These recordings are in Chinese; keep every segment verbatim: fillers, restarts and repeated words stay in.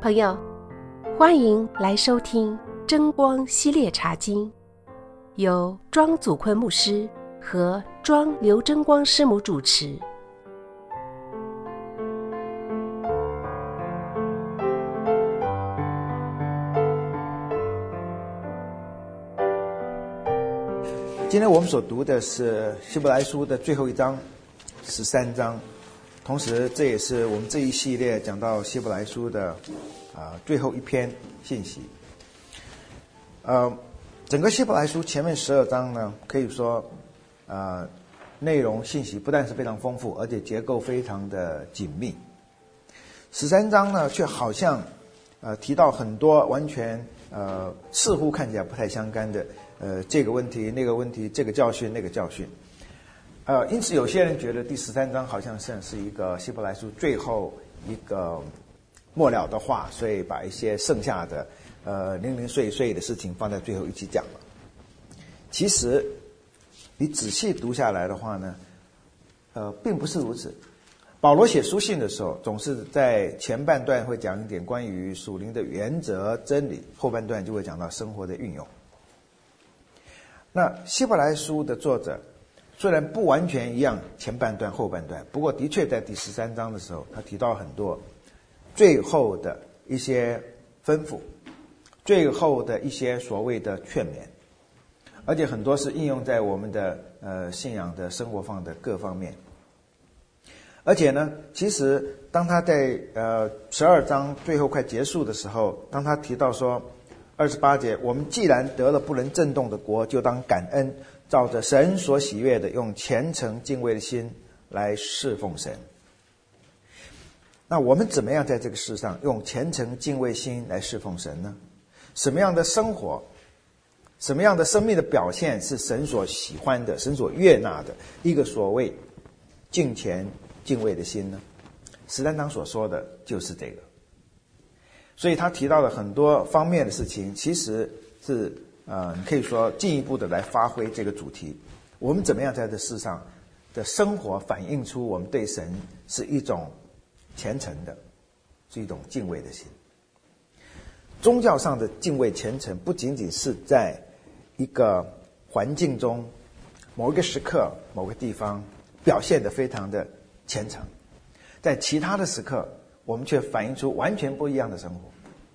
朋友，欢迎来收听真光系列茶经，由庄祖坤牧师和庄刘真光师母主持。 今天我们所读的是希伯来书的最后一章十三章，同时这也是我们这一系列讲到希伯来书的啊、呃、最后一篇信息。呃，整个希伯来书前面十二章呢，可以说呃内容信息不但是非常丰富，而且结构非常的紧密。十三章呢，却好像呃提到很多完全呃似乎看起来不太相干的。呃，这个问题、那个问题，这个教训、那个教训，呃，因此有些人觉得第十三章好像像是一个希伯来书最后一个末了的话，所以把一些剩下的呃零零碎碎的事情放在最后一起讲了。其实你仔细读下来的话呢，呃，并不是如此。保罗写书信的时候，总是在前半段会讲一点关于属灵的原则、真理，后半段就会讲到生活的运用。那希伯来书的作者虽然不完全一样前半段后半段，不过的确在第十三章的时候，他提到很多最后的一些吩咐，最后的一些所谓的劝勉，而且很多是应用在我们的呃信仰的生活上的各方面。而且呢，其实当他在呃十二章最后快结束的时候，当他提到说二十八节，我们既然得了不能震动的国，就当感恩，照着神所喜悦的，用虔诚敬畏的心来侍奉神。那我们怎么样在这个世上用虔诚敬畏心来侍奉神呢？什么样的生活，什么样的生命的表现是神所喜欢的，神所悦纳的一个所谓敬虔敬畏的心呢？十三章所说的就是这个。所以他提到了很多方面的事情，其实是呃，你可以说进一步的来发挥这个主题。我们怎么样在这世上的生活反映出我们对神是一种虔诚的，是一种敬畏的心。宗教上的敬畏虔诚不仅仅是在一个环境中某一个时刻某个地方表现得非常的虔诚，在其他的时刻我们却反映出完全不一样的生活。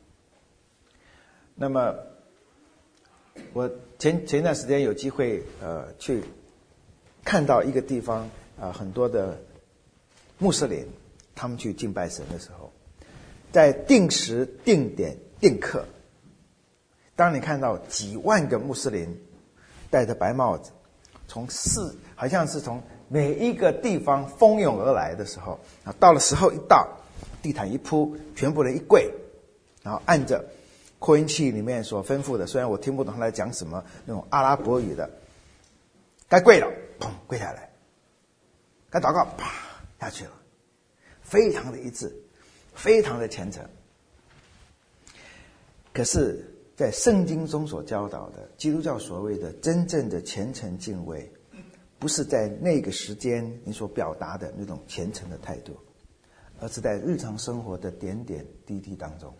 那么我前前一段时间有机会呃去看到一个地方啊、呃，很多的穆斯林他们去敬拜神的时候，在定时定点定刻，当你看到几万个穆斯林戴着白帽子，从四好像是从每一个地方蜂拥而来的时候，啊，到了时候一到，地毯一铺，全部人一跪，然后按着扩音器里面所吩咐的，虽然我听不懂他在讲什么，那种阿拉伯语的，该跪了，砰，跪下来；该祷告，啪，下去了，非常的一致，非常的虔诚。可是，在圣经中所教导的基督教所谓的真正的虔诚敬畏，不是在那个时间你所表达的那种虔诚的态度，而是在日常生活的点点滴滴当中。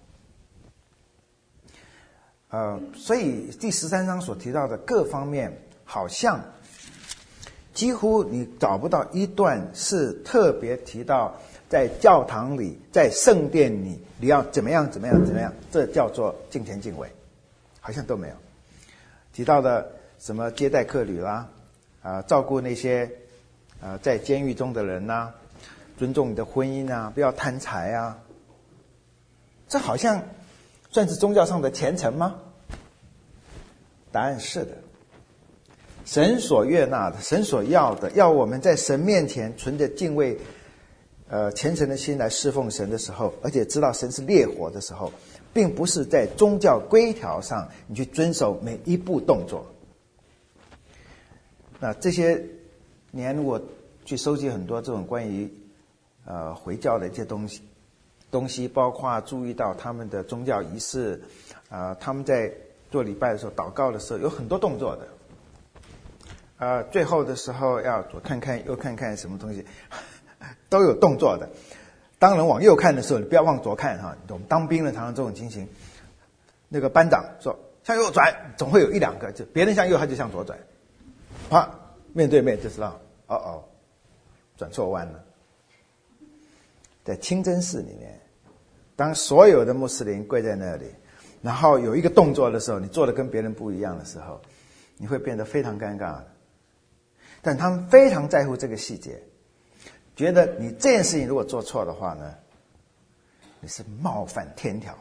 呃，所以第十三章所提到的各方面，好像几乎你找不到一段是特别提到在教堂里、在圣殿里你要怎么样、怎么样、怎么样，这叫做敬虔敬畏，好像都没有提到的什么接待客旅啦，啊、呃，照顾那些啊、呃、在监狱中的人呐、啊，尊重你的婚姻啊，不要贪财啊，这好像算是宗教上的虔诚吗？答案是的。神所悦纳的，神所要的，要我们在神面前存着敬畏呃虔诚的心来侍奉神的时候，而且知道神是烈火的时候，并不是在宗教规条上你去遵守每一步动作。那这些年我去收集很多这种关于呃回教的一些东西东西包括注意到他们的宗教仪式啊、呃，他们在做礼拜的时候祷告的时候有很多动作的，呃，最后的时候要左看看右看看什么东西都有动作的。 当人往右看的时候，你不要往左看哈。我们当兵的常常这种情形，那个班长说向右转，总会有一两个，就别人向右，他就向左转，啪，面对面就知道，哦哦，转错弯了。在清真寺里面，当所有的穆斯林跪在那里，然后有一个动作的时候，你做的跟别人不一样的时候，你会变得非常尴尬的。但他们非常在乎这个细节，觉得你这件事情如果做错的话呢，你是冒犯天条。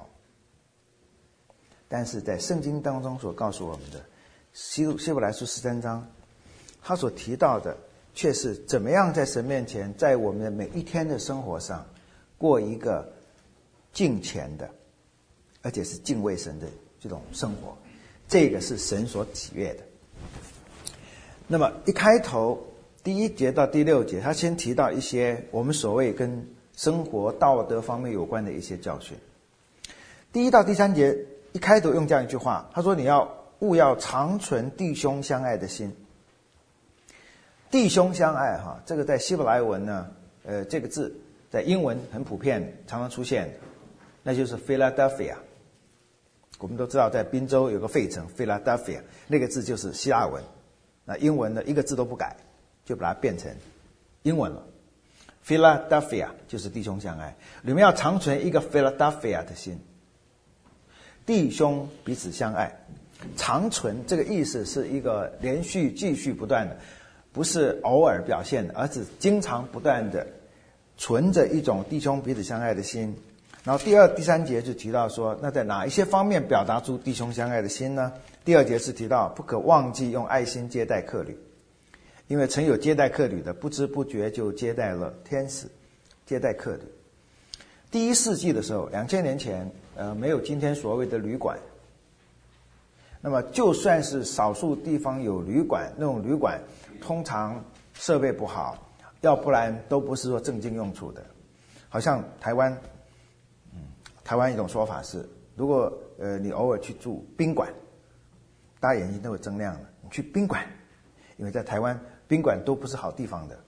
但是在圣经当中所告诉我们的希希伯来书十三章，他所提到的却是怎么样在神面前，在我们的每一天的生活上过一个敬虔的，而且是敬畏神的这种生活，这个是神所喜悦的。那么一开头第一节到第六节，他先提到一些我们所谓跟生活道德方面有关的一些教训。第一到第三节一开头用这样一句话，他说你要务要常存弟兄相爱的心。弟兄相爱哈，这个在希伯来文呢，呃，这个字在英文很普遍，常常出现，那就是 Philadelphia。我们都知道，在宾州有个费城 Philadelphia， 那个字就是希腊文。那英文呢，一个字都不改，就把它变成英文了。Philadelphia 就是弟兄相爱，你们要常存一个 Philadelphia 的心，弟兄彼此相爱。常存这个意思是一个连续、继续、不断的，不是偶尔表现的，而是经常不断的存着一种弟兄彼此相爱的心。然后第二、第三节就提到说，那在哪一些方面表达出弟兄相爱的心呢？第二节是提到不可忘记用爱心接待客旅，因为曾有接待客旅的，不知不觉就接待了天使。接待客旅，第一世纪的时候，两千年前，呃，没有今天所谓的旅馆。那么就算是少数地方有旅馆，那种旅馆通常设备不好，要不然都不是说正经用处的。好像台湾，嗯，台湾一种说法是，如果呃你偶尔去住宾馆，大家眼睛都会睁亮了。你去宾馆，因为在台湾宾馆都不是好地方的。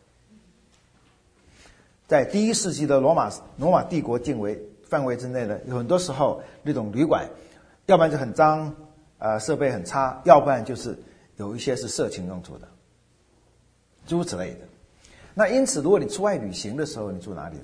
在第一世纪的罗马罗马帝国境围范围之内呢，有很多时候那种旅馆，要不然就很脏，呃，设备很差，要不然就是有一些是色情用途的，诸如此类的。那因此，如果你出外旅行的时候，你住哪里呢？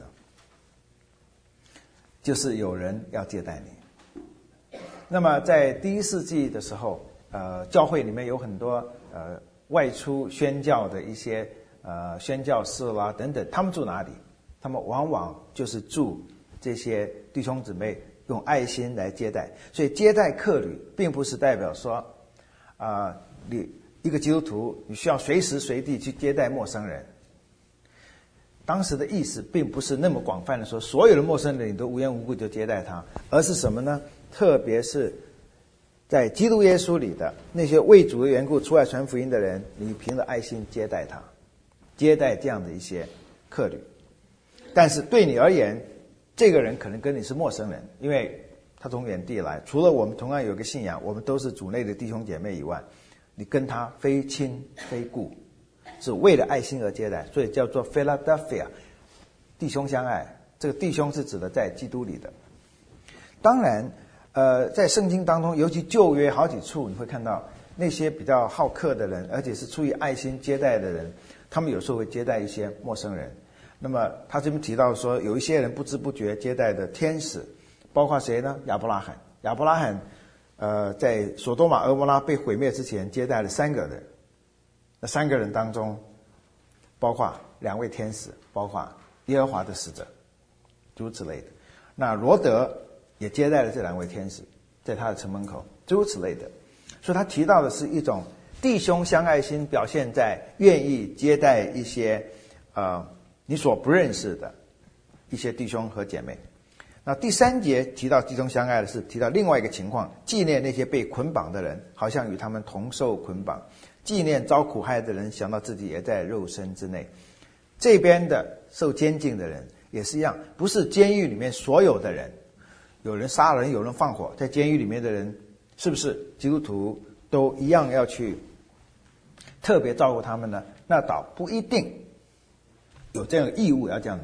就是有人要接待你。那么在第一世纪的时候，呃，教会里面有很多呃外出宣教的一些呃宣教士啦等等，他们住哪里？他们往往就是住这些弟兄姊妹用爱心来接待。所以接待客旅并不是代表说啊、呃，你一个基督徒你需要随时随地去接待陌生人。当时的意思并不是那么广泛的说所有的陌生人你都无缘无故就接待他，而是什么呢？特别是在基督耶稣里的那些为主的缘故出来传福音的人，你凭着爱心接待他，接待这样的一些客旅。但是对你而言，这个人可能跟你是陌生人，因为他从远地来，除了我们同样有个信仰，我们都是主内的弟兄姐妹以外，你跟他非亲非故，是为了爱心而接待，所以叫做 Philadelphia， 弟兄相爱。这个弟兄是指的在基督里的。当然呃，在圣经当中，尤其旧约好几处，你会看到那些比较好客的人，而且是出于爱心接待的人，他们有时候会接待一些陌生人。那么他这边提到说，有一些人不知不觉接待的天使，包括谁呢？亚伯拉罕。亚伯拉罕呃，在索多玛、俄摩拉被毁灭之前，接待了三个人。那三个人当中，包括两位天使，包括耶和华的使者，诸如此类的。那罗德也接待了这两位天使，在他的城门口，诸如此类的。所以他提到的是一种弟兄相爱心，表现在愿意接待一些呃你所不认识的一些弟兄和姐妹。那第三节提到弟兄相爱的是提到另外一个情况，纪念那些被捆绑的人，好像与他们同受捆绑；纪念遭苦害的人，想到自己也在肉身之内。这边的受监禁的人也是一样，不是监狱里面所有的人，有人杀人，有人放火，在监狱里面的人，是不是基督徒都一样要去特别照顾他们呢？那倒不一定有这样的义务要这样做。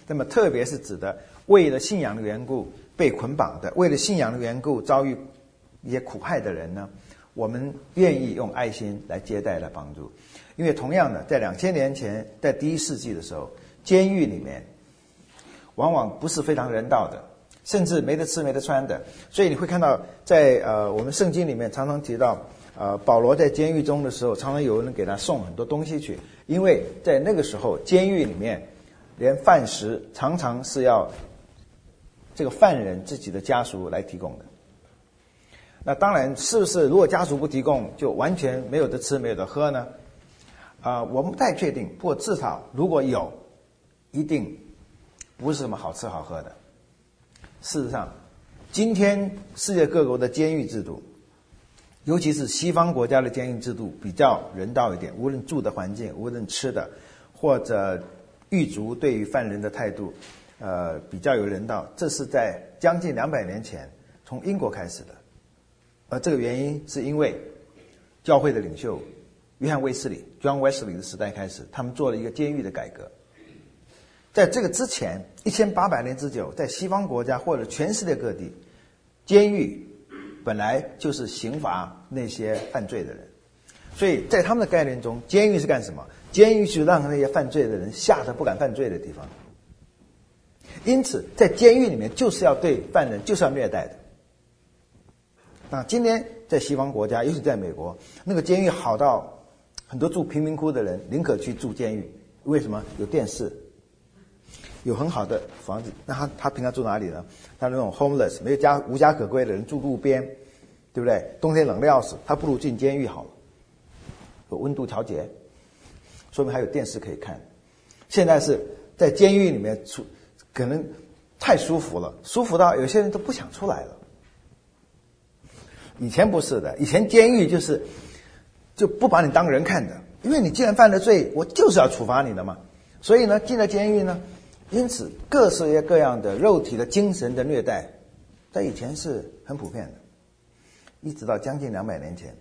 那么特别是指的为了信仰的缘故被捆绑的，为了信仰的缘故遭遇一些苦害的人呢，我们愿意用爱心来接待来帮助。因为同样的，在两千年前，在第一世纪的时候，监狱里面往往不是非常人道的，甚至没得吃没得穿的。所以你会看到在呃我们圣经里面常常提到，呃保罗在监狱中的时候，常常有人给他送很多东西去，因为在那个时候监狱里面连饭食常常是要这个犯人自己的家属来提供的。那当然是不是如果家属不提供就完全没有得吃没有得喝呢？啊、呃，我们不太确定，不过至少如果有，一定不是什么好吃好喝的。事实上，今天世界各国的监狱制度，尤其是西方国家的监狱制度比较人道一点，无论住的环境，无论吃的，或者狱卒对于犯人的态度，呃，比较有人道。这是在将近两百年前从英国开始的，而这个原因是因为教会的领袖约翰卫斯理 （John Wesley） 的时代开始，他们做了一个监狱的改革。在这个之前一千八百年之久，在西方国家或者全世界各地，监狱本来就是刑罚那些犯罪的人，所以在他们的概念中，监狱是干什么？监狱是让那些犯罪的人吓得不敢犯罪的地方。因此在监狱里面就是要对犯人就是要虐待的。那今天在西方国家，尤其在美国，那个监狱好到很多住贫民窟的人宁可去住监狱。为什么？有电视，有很好的房子。那他他平常住哪里呢？他那种 homeless 没有家无家可归的人住路边，对不对？冬天冷得要死，他不如进监狱好了，有温度调节，说明还有电视可以看。现在是在监狱里面出，可能太舒服了，舒服到有些人都不想出来了。以前不是的，以前监狱就是就不把你当人看的，因为你既然犯了罪，我就是要处罚你的嘛。所以呢，进了监狱呢，因此各式各样的肉体的、精神的虐待，在以前是很普遍的，一直到将近两百年前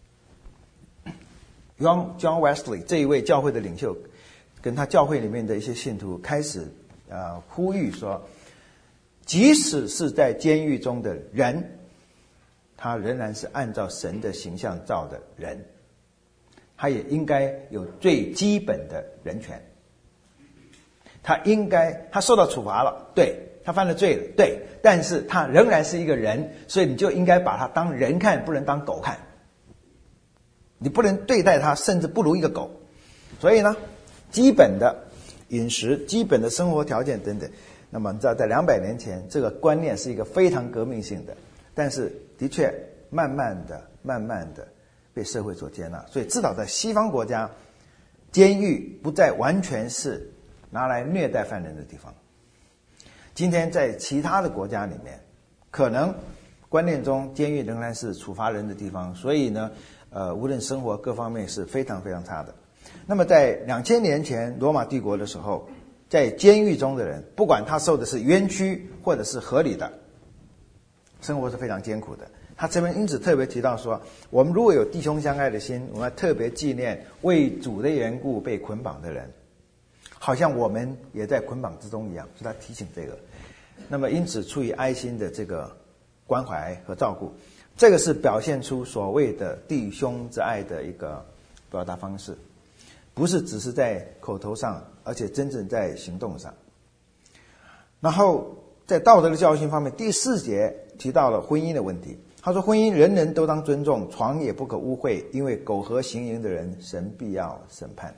，John John Wesley 这一位教会的领袖，跟他教会里面的一些信徒开始呃呼吁说，即使是在监狱中的人，他仍然是按照神的形象造的人，他也应该有最基本的人权。他应该，他受到处罚了，对，他犯了罪了，对，但是他仍然是一个人，所以你就应该把他当人看，不能当狗看。你不能对待他，甚至不如一个狗。所以呢，基本的饮食、基本的生活条件等等，那么你知道，在两百年前，这个观念是一个非常革命性的，但是的确慢慢的、慢慢的被社会所接纳。所以至少在西方国家，监狱不再完全是拿来虐待犯人的地方。今天在其他的国家里面，可能观念中监狱仍然是处罚人的地方，所以呢，呃，无论生活各方面是非常非常差的。那么在两千年前罗马帝国的时候，在监狱中的人，不管他受的是冤屈或者是合理的，生活是非常艰苦的。他这边因此特别提到说，我们如果有弟兄相爱的心，我们要特别纪念为主的缘故被捆绑的人，好像我们也在捆绑之中一样，所以他提醒这个。那么因此出于爱心的这个关怀和照顾，这个是表现出所谓的弟兄之爱的一个表达方式，不是只是在口头上，而且真正在行动上。然后在道德的教训方面，第四节提到了婚姻的问题。他说，婚姻人人都当尊重，床也不可污秽，因为苟合行淫的人，神必要审判。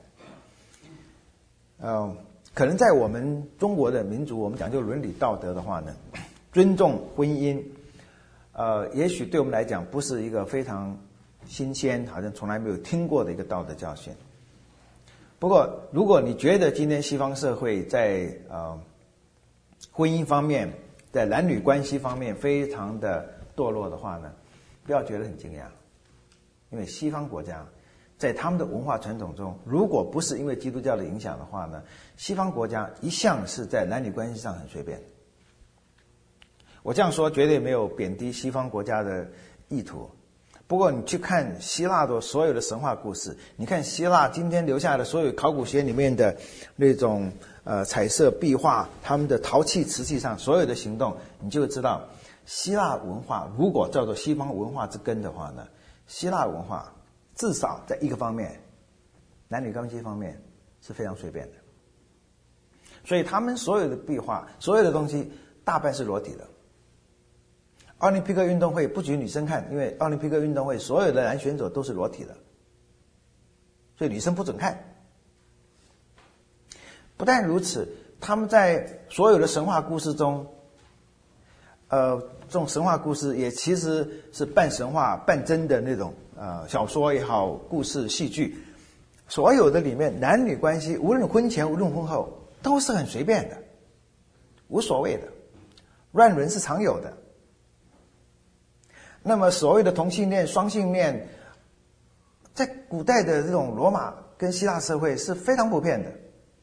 呃，可能在我们中国的民族，我们讲究伦理道德的话呢，尊重婚姻，呃，也许对我们来讲不是一个非常新鲜，好像从来没有听过的一个道德教训。不过，如果你觉得今天西方社会在呃婚姻方面，在男女关系方面非常的堕落的话呢，不要觉得很惊讶，因为西方国家在他们的文化传统中，如果不是因为基督教的影响的话呢，西方国家一向是在男女关系上很随便。我这样说绝对没有贬低西方国家的意图， 不过你去看希腊的所有的神话故事，你看希腊今天留下的所有考古学里面的那种呃彩色壁画，他们的陶器瓷器上所有的行动，你就会知道希腊文化如果叫做西方文化之根的话呢，希腊文化至少在一个方面，男女关系方面是非常随便的。所以他们所有的壁画，所有的东西大半是裸体的。奥林匹克运动会不许女生看，因为奥林匹克运动会所有的男选手都是裸体的，所以女生不准看。不但如此，他们在所有的神话故事中，呃，这种神话故事也其实是半神话半真的那种呃小说也好，故事戏剧，所有的里面男女关系，无论婚前无论婚后，都是很随便的，无所谓的，乱伦是常有的。那么所谓的同性恋、双性恋，在古代的这种罗马跟希腊社会是非常普遍的。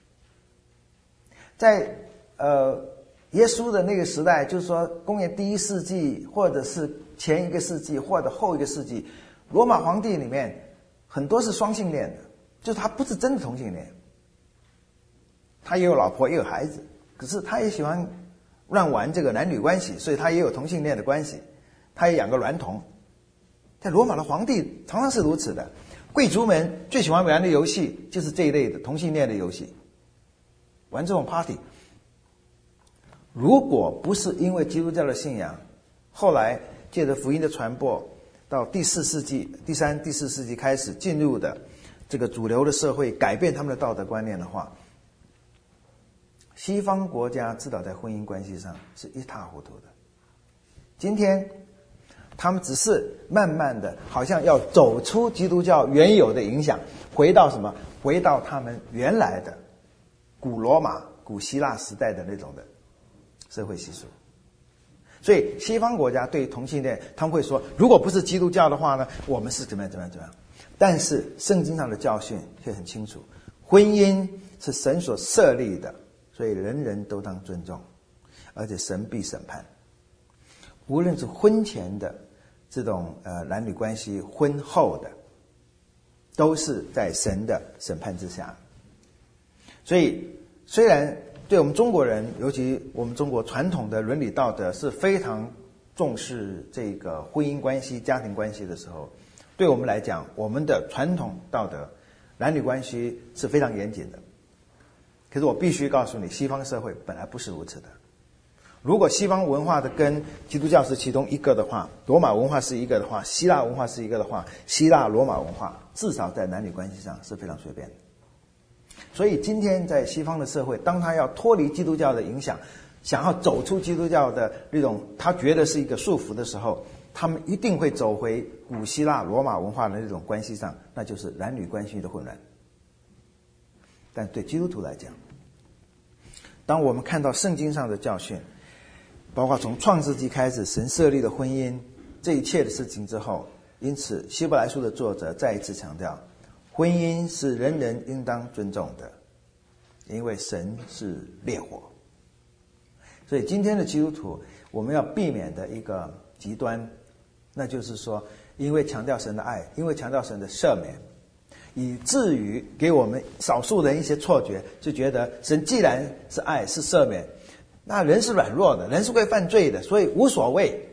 在呃耶稣的那个时代，就是说公元第一世纪，或者是前一个世纪，或者后一个世纪，罗马皇帝里面很多是双性恋的，就是他不是真的同性恋，他也有老婆也有孩子，可是他也喜欢乱玩这个男女关系，所以他也有同性恋的关系。他也养个娈童，在罗马的皇帝常常是如此的。贵族们最喜欢玩的游戏就是这一类的同性恋的游戏，玩这种 party。如果不是因为基督教的信仰，后来借着福音的传播，到第四世纪、第三、第四世纪开始进入的这个主流的社会，改变他们的道德观念的话，西方国家至少在婚姻关系上是一塌糊涂的。今天他们只是慢慢的好像要走出基督教原有的影响，回到什么？回到他们原来的古罗马、古希腊时代的那种的社会习俗。所以西方国家对同性恋，他们会说，如果不是基督教的话呢，我们是怎么样怎么样怎么样。但是圣经上的教训却很清楚，婚姻是神所设立的，所以人人都当尊重，而且神必审判。无论是婚前的这种呃男女关系，婚后的，都是在神的审判之下。所以虽然对我们中国人，尤其我们中国传统的伦理道德是非常重视这个婚姻关系、家庭关系的时候，对我们来讲，我们的传统道德男女关系是非常严谨的。可是我必须告诉你，西方社会本来不是如此的。如果西方文化的根基督教是其中一个的话，罗马文化是一个的话，希腊文化是一个的话，希腊罗马文化至少在男女关系上是非常随便的。所以今天在西方的社会，当他要脱离基督教的影响，想要走出基督教的那种他觉得是一个束缚的时候，他们一定会走回古希腊罗马文化的那种关系上，那就是男女关系的混乱。但对基督徒来讲，当我们看到圣经上的教训，包括从创世纪开始神设立的婚姻这一切的事情之后，因此希伯来书的作者再一次强调，婚姻是人人应当尊重的，因为神是烈火。所以今天的基督徒我们要避免的一个极端，那就是说因为强调神的爱，因为强调神的赦免，以至于给我们少数人一些错觉，就觉得神既然是爱是赦免，那人是软弱的，人是会犯罪的，所以无所谓。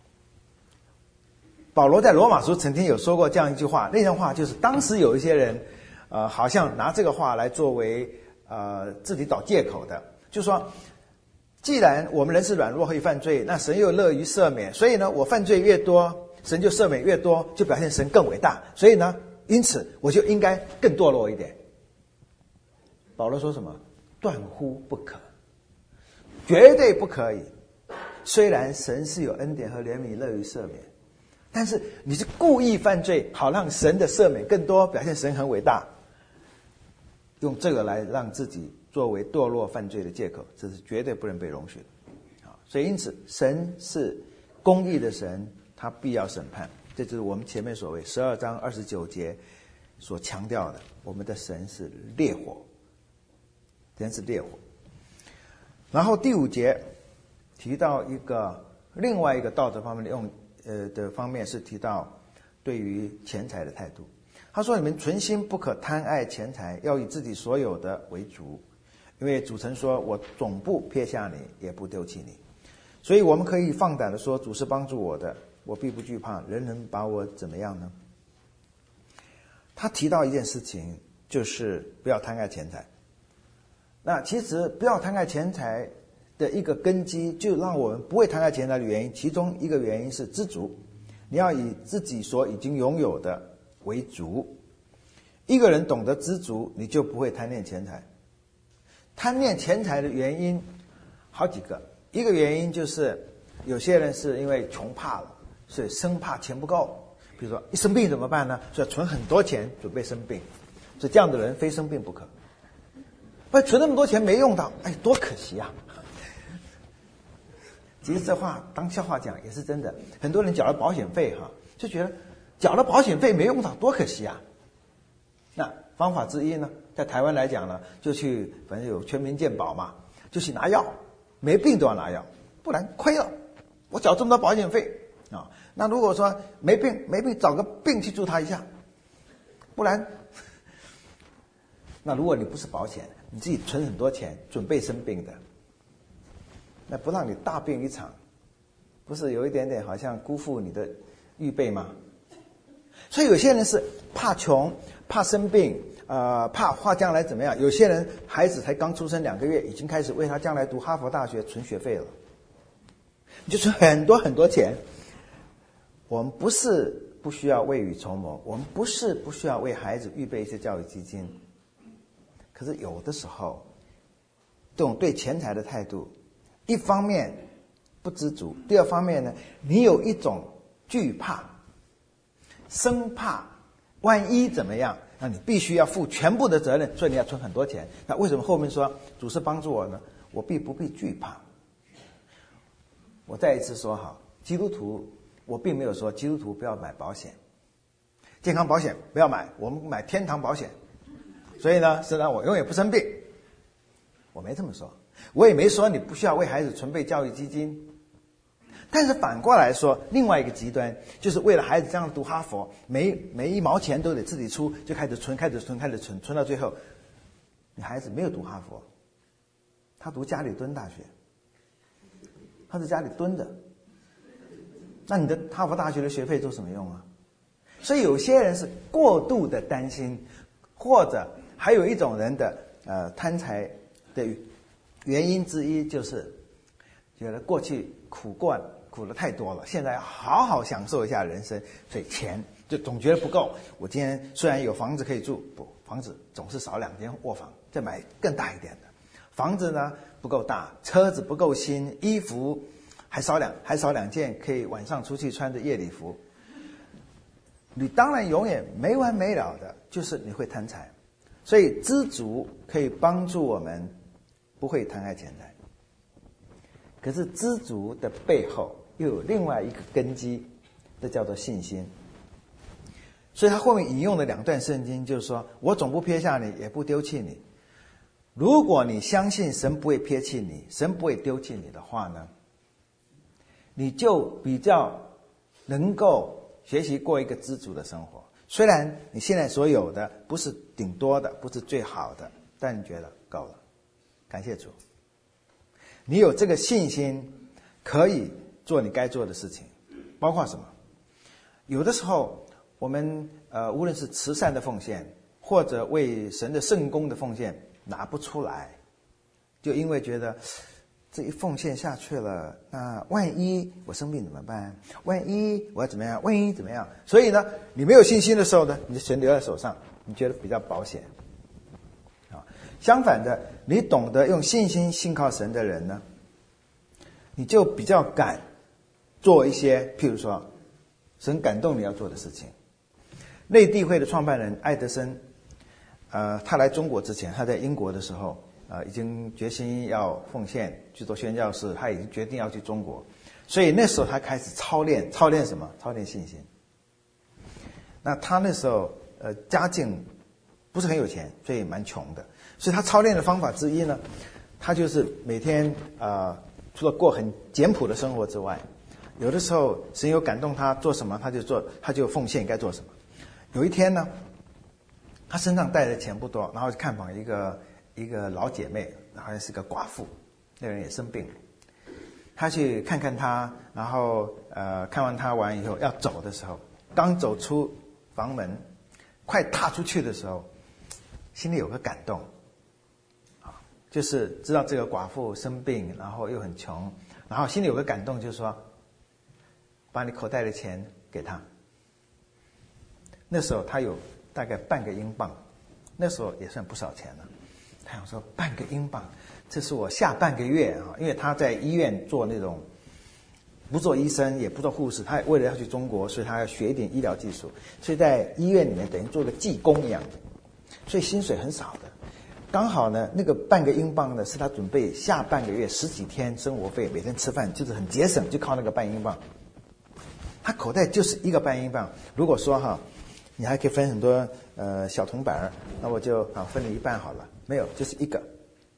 保罗在罗马书曾经有说过这样一句话，那段话就是当时有一些人呃，好像拿这个话来作为呃自己找借口的，就说既然我们人是软弱会犯罪，那神又乐于赦免，所以呢我犯罪越多，神就赦免越多，就表现神更伟大，所以呢因此我就应该更堕落一点。保罗说什么？断乎不可，绝对不可以。虽然神是有恩典和怜悯，乐于赦免，但是你是故意犯罪，好让神的赦免更多，表现神很伟大，用这个来让自己作为堕落犯罪的借口，这是绝对不能被容许的。所以因此神是公义的神，他必要审判，这就是我们前面所谓十二章二十九节所强调的，我们的神是烈火，神是烈火。然后第五节提到一个另外一个道德方面的用呃的方面，是提到对于钱财的态度。他说：“你们存心不可贪爱钱财，要以自己所有的为足，因为主曾说：我总不撇下你，也不丢弃你。所以我们可以放胆的说：主是帮助我的，我必不惧怕，人能把我怎么样呢？”他提到一件事情，就是不要贪爱钱财。那其实不要贪爱钱财的一个根基，就让我们不会贪爱钱财的原因，其中一个原因是知足。你要以自己所已经拥有的为足。一个人懂得知足，你就不会贪恋钱财。贪恋钱财的原因好几个，一个原因就是有些人是因为穷怕了，所以生怕钱不够。比如说一生病怎么办呢？所以存很多钱准备生病，所以这样的人非生病不可。不然存那么多钱没用到，哎，多可惜啊！其实这话当笑话讲也是真的。很多人缴了保险费哈，就觉得缴了保险费没用到，多可惜啊！那方法之一呢，在台湾来讲呢，就去反正有全民健保嘛，就去拿药，没病都要拿药，不然亏了。我缴这么多保险费啊，那如果说没病没病，找个病去助他一下，不然，那如果你不是保险，你自己存很多钱准备生病的，那不让你大病一场，不是有一点点好像辜负你的预备吗？所以有些人是怕穷，怕生病，呃，怕怕将来怎么样。有些人孩子才刚出生两个月，已经开始为他将来读哈佛大学存学费了，你就存很多很多钱。我们不是不需要未雨绸缪，我们不是不需要为孩子预备一些教育基金。可是有的时候，这种对钱财的态度，一方面不知足，第二方面呢，你有一种惧怕，生怕万一怎么样，那你必须要负全部的责任，所以你要存很多钱。那为什么后面说主是帮助我呢？我必不必惧怕？我再一次说好，基督徒，我并没有说基督徒不要买保险，健康保险不要买，我们买天堂保险。所以呢，是让我永远不生病。我没这么说，我也没说你不需要为孩子存备教育基金。但是反过来说，另外一个极端，就是为了孩子这样读哈佛，每每一毛钱都得自己出，就开始存，开始存，开始存，存到最后，你孩子没有读哈佛，他读家里蹲大学，他在家里蹲着，那你的哈佛大学的学费做什么用啊？所以有些人是过度的担心，或者还有一种人的呃贪财的原因之一，就是觉得过去苦过苦的太多了，现在好好享受一下人生，所以钱就总觉得不够。我今天虽然有房子可以住，不，房子总是少两间卧房，再买更大一点的。房子呢不够大，车子不够新，衣服还少两还少两件可以晚上出去穿的夜礼服。你当然永远没完没了的，就是你会贪财。所以知足可以帮助我们不会贪爱钱财。可是知足的背后又有另外一个根基，这叫做信心。所以他后面引用的两段圣经就是说，我总不撇下你，也不丢弃你。如果你相信神不会撇弃你，神不会丢弃你的话呢，你就比较能够学习过一个知足的生活。虽然你现在所有的不是顶多的，不是最好的，但你觉得够了，感谢主。你有这个信心，可以做你该做的事情，包括什么？有的时候我们呃，无论是慈善的奉献，或者为神的圣工的奉献，拿不出来，就因为觉得这一奉献下去了，那万一我生病怎么办？万一我要怎么样？万一怎么样？所以呢，你没有信心的时候呢，你的钱留在手上，你觉得比较保险。啊，相反的，你懂得用信心信靠神的人呢，你就比较敢做一些，譬如说，神感动你要做的事情。内地会的创办人艾德森，呃，他来中国之前，他在英国的时候。呃，已经决心要奉献去做宣教士，他已经决定要去中国，所以那时候他开始操练，操练什么？操练信心。那他那时候呃家境不是很有钱，所以蛮穷的，所以他操练的方法之一呢，他就是每天呃除了过很简朴的生活之外， 有的时候神有感动他做什么，他就做，他就奉献该做什么。有一天呢，他身上带的钱不多，然后去看访一个一个老姐妹，好像是个寡妇，那个人也生病，他去看看她，然后呃看完她完以后要走的时候，刚走出房门，快踏出去的时候，心里有个感动，啊，就是知道这个寡妇生病，然后又很穷，然后心里有个感动，就是说，把你口袋的钱给她。那时候他有大概半个英镑，那时候也算不少钱了。他想说半个英镑，这是我下半个月啊，因为他在医院做那种不做医生也不做护士，他为了要去中国，所以他要学一点医疗技术，所以在医院里面等于做个技工一样的，所以薪水很少的。刚好呢，那个半个英镑呢，是他准备下半个月十几天生活费，每天吃饭就是很节省，就靠那个半英镑。他口袋就是一个半英镑。如果说哈，你还可以分很多呃小铜板，那我就啊分了一半好了。没有，就是一个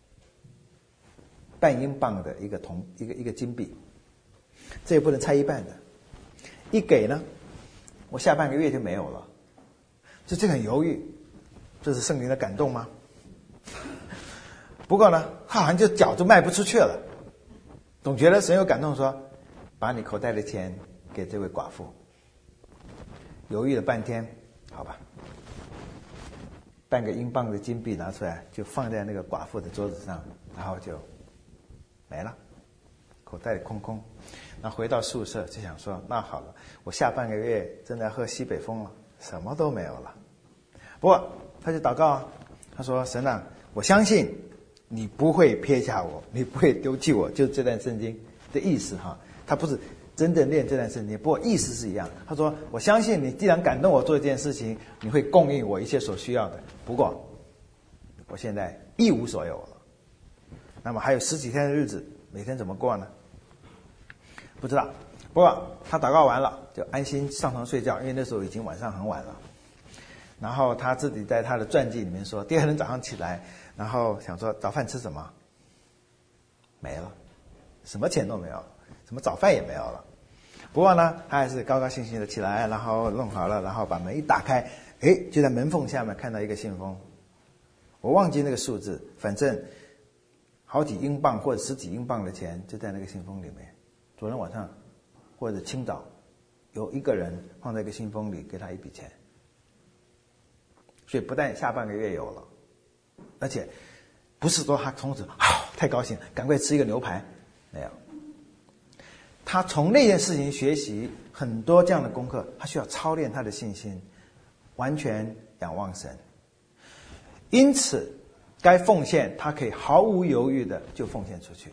半英镑的一个铜一个一个金币，这也不能拆一半的。一给呢，我下半个月就没有了，就这个很犹豫，这是圣灵的感动吗？不过呢，他好像就脚就迈不出去了，总觉得神有感动说，把你口袋的钱给这位寡妇。犹豫了半天，好吧，半个英镑的金币拿出来，就放在那个寡妇的桌子上，然后就没了，口袋里空空。那回到宿舍就想说，那好了，我下半个月真的要喝西北风了，什么都没有了。不过他就祷告啊，他说：“神啊，我相信你不会撇下我，你不会丢弃我。”就是这段圣经的意思哈，他不是真正念这段圣经，不过意思是一样。他说：“我相信你，既然感动我做一件事情，你会供应我一切所需要的。不过，我现在一无所有了。那么还有十几天的日子，每天怎么过呢？不知道。不过他祷告完了，就安心上床睡觉，因为那时候已经晚上很晚了。然后他自己在他的传记里面说，第二天早上起来，然后想说早饭吃什么？没了，什么钱都没有了。”什么早饭也没有了，不过呢，他还是高高兴兴的起来，然后弄好了，然后把门一打开，哎，就在门缝下面看到一个信封，我忘记那个数字，反正好几英镑或者十几英镑的钱就在那个信封里面。昨天晚上或者清早，有一个人放在一个信封里给他一笔钱，所以不但下半个月有了，而且不是说他从此啊太高兴，赶快吃一个牛排，没有。他从那件事情学习很多这样的功课，他需要操练他的信心，完全仰望神。因此，该奉献他可以毫无犹豫的就奉献出去。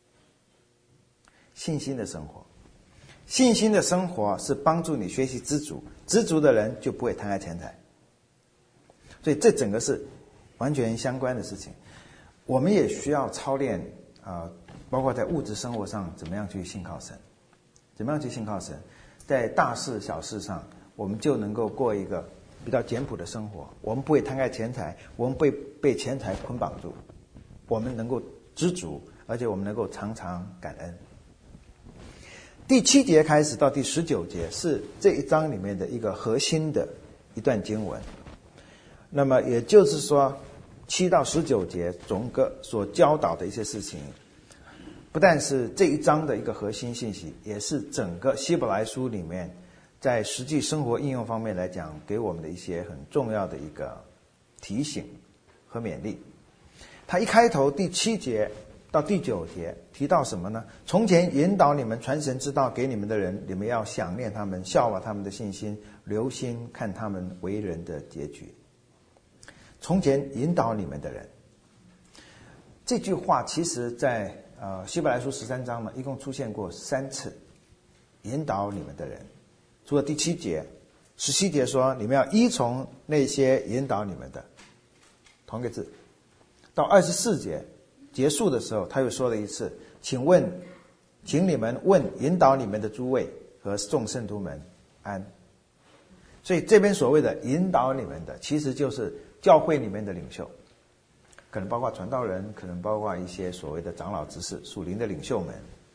信心的生活，信心的生活是帮助你学习知足，知足的人就不会贪爱钱财。所以这整个是完全相关的事情。我们也需要操练啊。呃包括在物质生活上怎么样去信靠神，怎么样去信靠神，在大事小事上我们就能够过一个比较简朴的生活，我们不会贪爱钱财，我们不会被钱财捆绑住，我们能够知足，而且我们能够常常感恩。第七节开始到第十九节是这一章里面的一个核心的一段经文，那么也就是说七到十九节整个所教导的一些事情，不但是这一章的一个核心信息，也是整个希伯来书里面在实际生活应用方面来讲给我们的一些很重要的一个提醒和勉励。他一开头第七节到第九节提到什么呢？从前引导你们传神之道给你们的人，你们要想念他们，效法他们的信心，留心看他们为人的结局。从前引导你们的人，这句话其实在呃希伯来书十三章呢，一共出现过三次。引导你们的人，除了第七节，十七节说你们要依从那些引导你们的，同一个字。到二十四节结束的时候，他又说了一次，请问，请你们问引导你们的诸位和众圣徒们安。所以这边所谓的引导你们的，其实就是教会里面的领袖，可能包括传道人，可能包括一些所谓的长老执事、属灵的领袖们。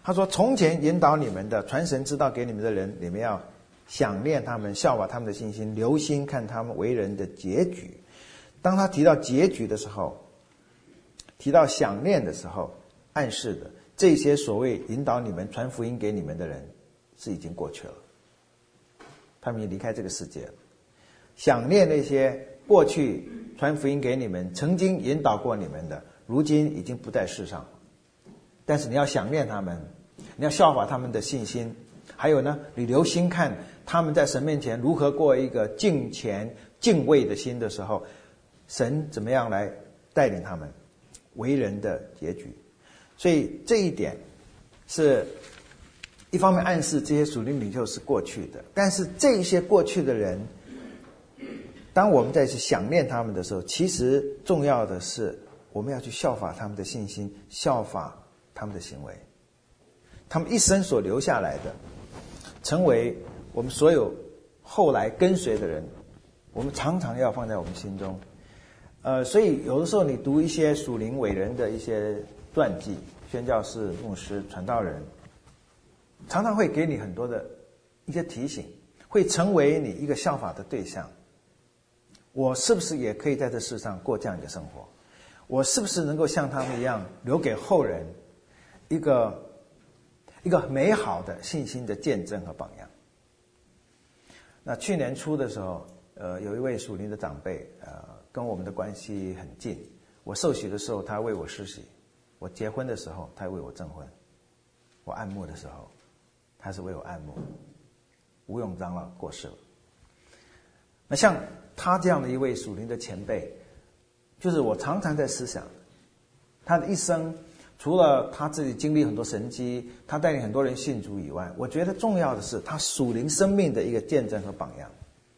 他说从前引导你们的传神之道给你们的人，你们要想念他们，效法他们的信心，留心看他们为人的结局。当他提到结局的时候，提到想念的时候，暗示的这些所谓引导你们传福音给你们的人是已经过去了，他们已经离开这个世界了。想念那些过去传福音给你们曾经引导过你们的，如今已经不在世上了。但是你要想念他们，你要效法他们的信心，还有呢，你留心看他们在神面前如何过一个敬虔敬畏的心的时候，神怎么样来带领他们为人的结局。所以这一点是一方面暗示这些属灵领袖是过去的，但是这些过去的人，当我们再去想念他们的时候，其实重要的是我们要去效法他们的信心，效法他们的行为，他们一生所留下来的，成为我们所有后来跟随的人，我们常常要放在我们心中。呃，所以有的时候你读一些属灵伟人的一些传记，宣教士、牧师、传道人，常常会给你很多的一些提醒，会成为你一个效法的对象。我是不是也可以在这世上过这样一个生活？我是不是能够像他们一样，留给后人一个一个美好的信心的见证和榜样？那去年初的时候，呃，有一位属灵的长辈，呃，跟我们的关系很近。我受洗的时候，他为我施洗；我结婚的时候，他为我证婚；我按牧的时候，他是为我按牧。吴永章老过世了。那像他这样的一位属灵的前辈，就是我常常在思想，他的一生除了他自己经历很多神迹，他带领很多人信主以外，我觉得重要的是他属灵生命的一个见证和榜样。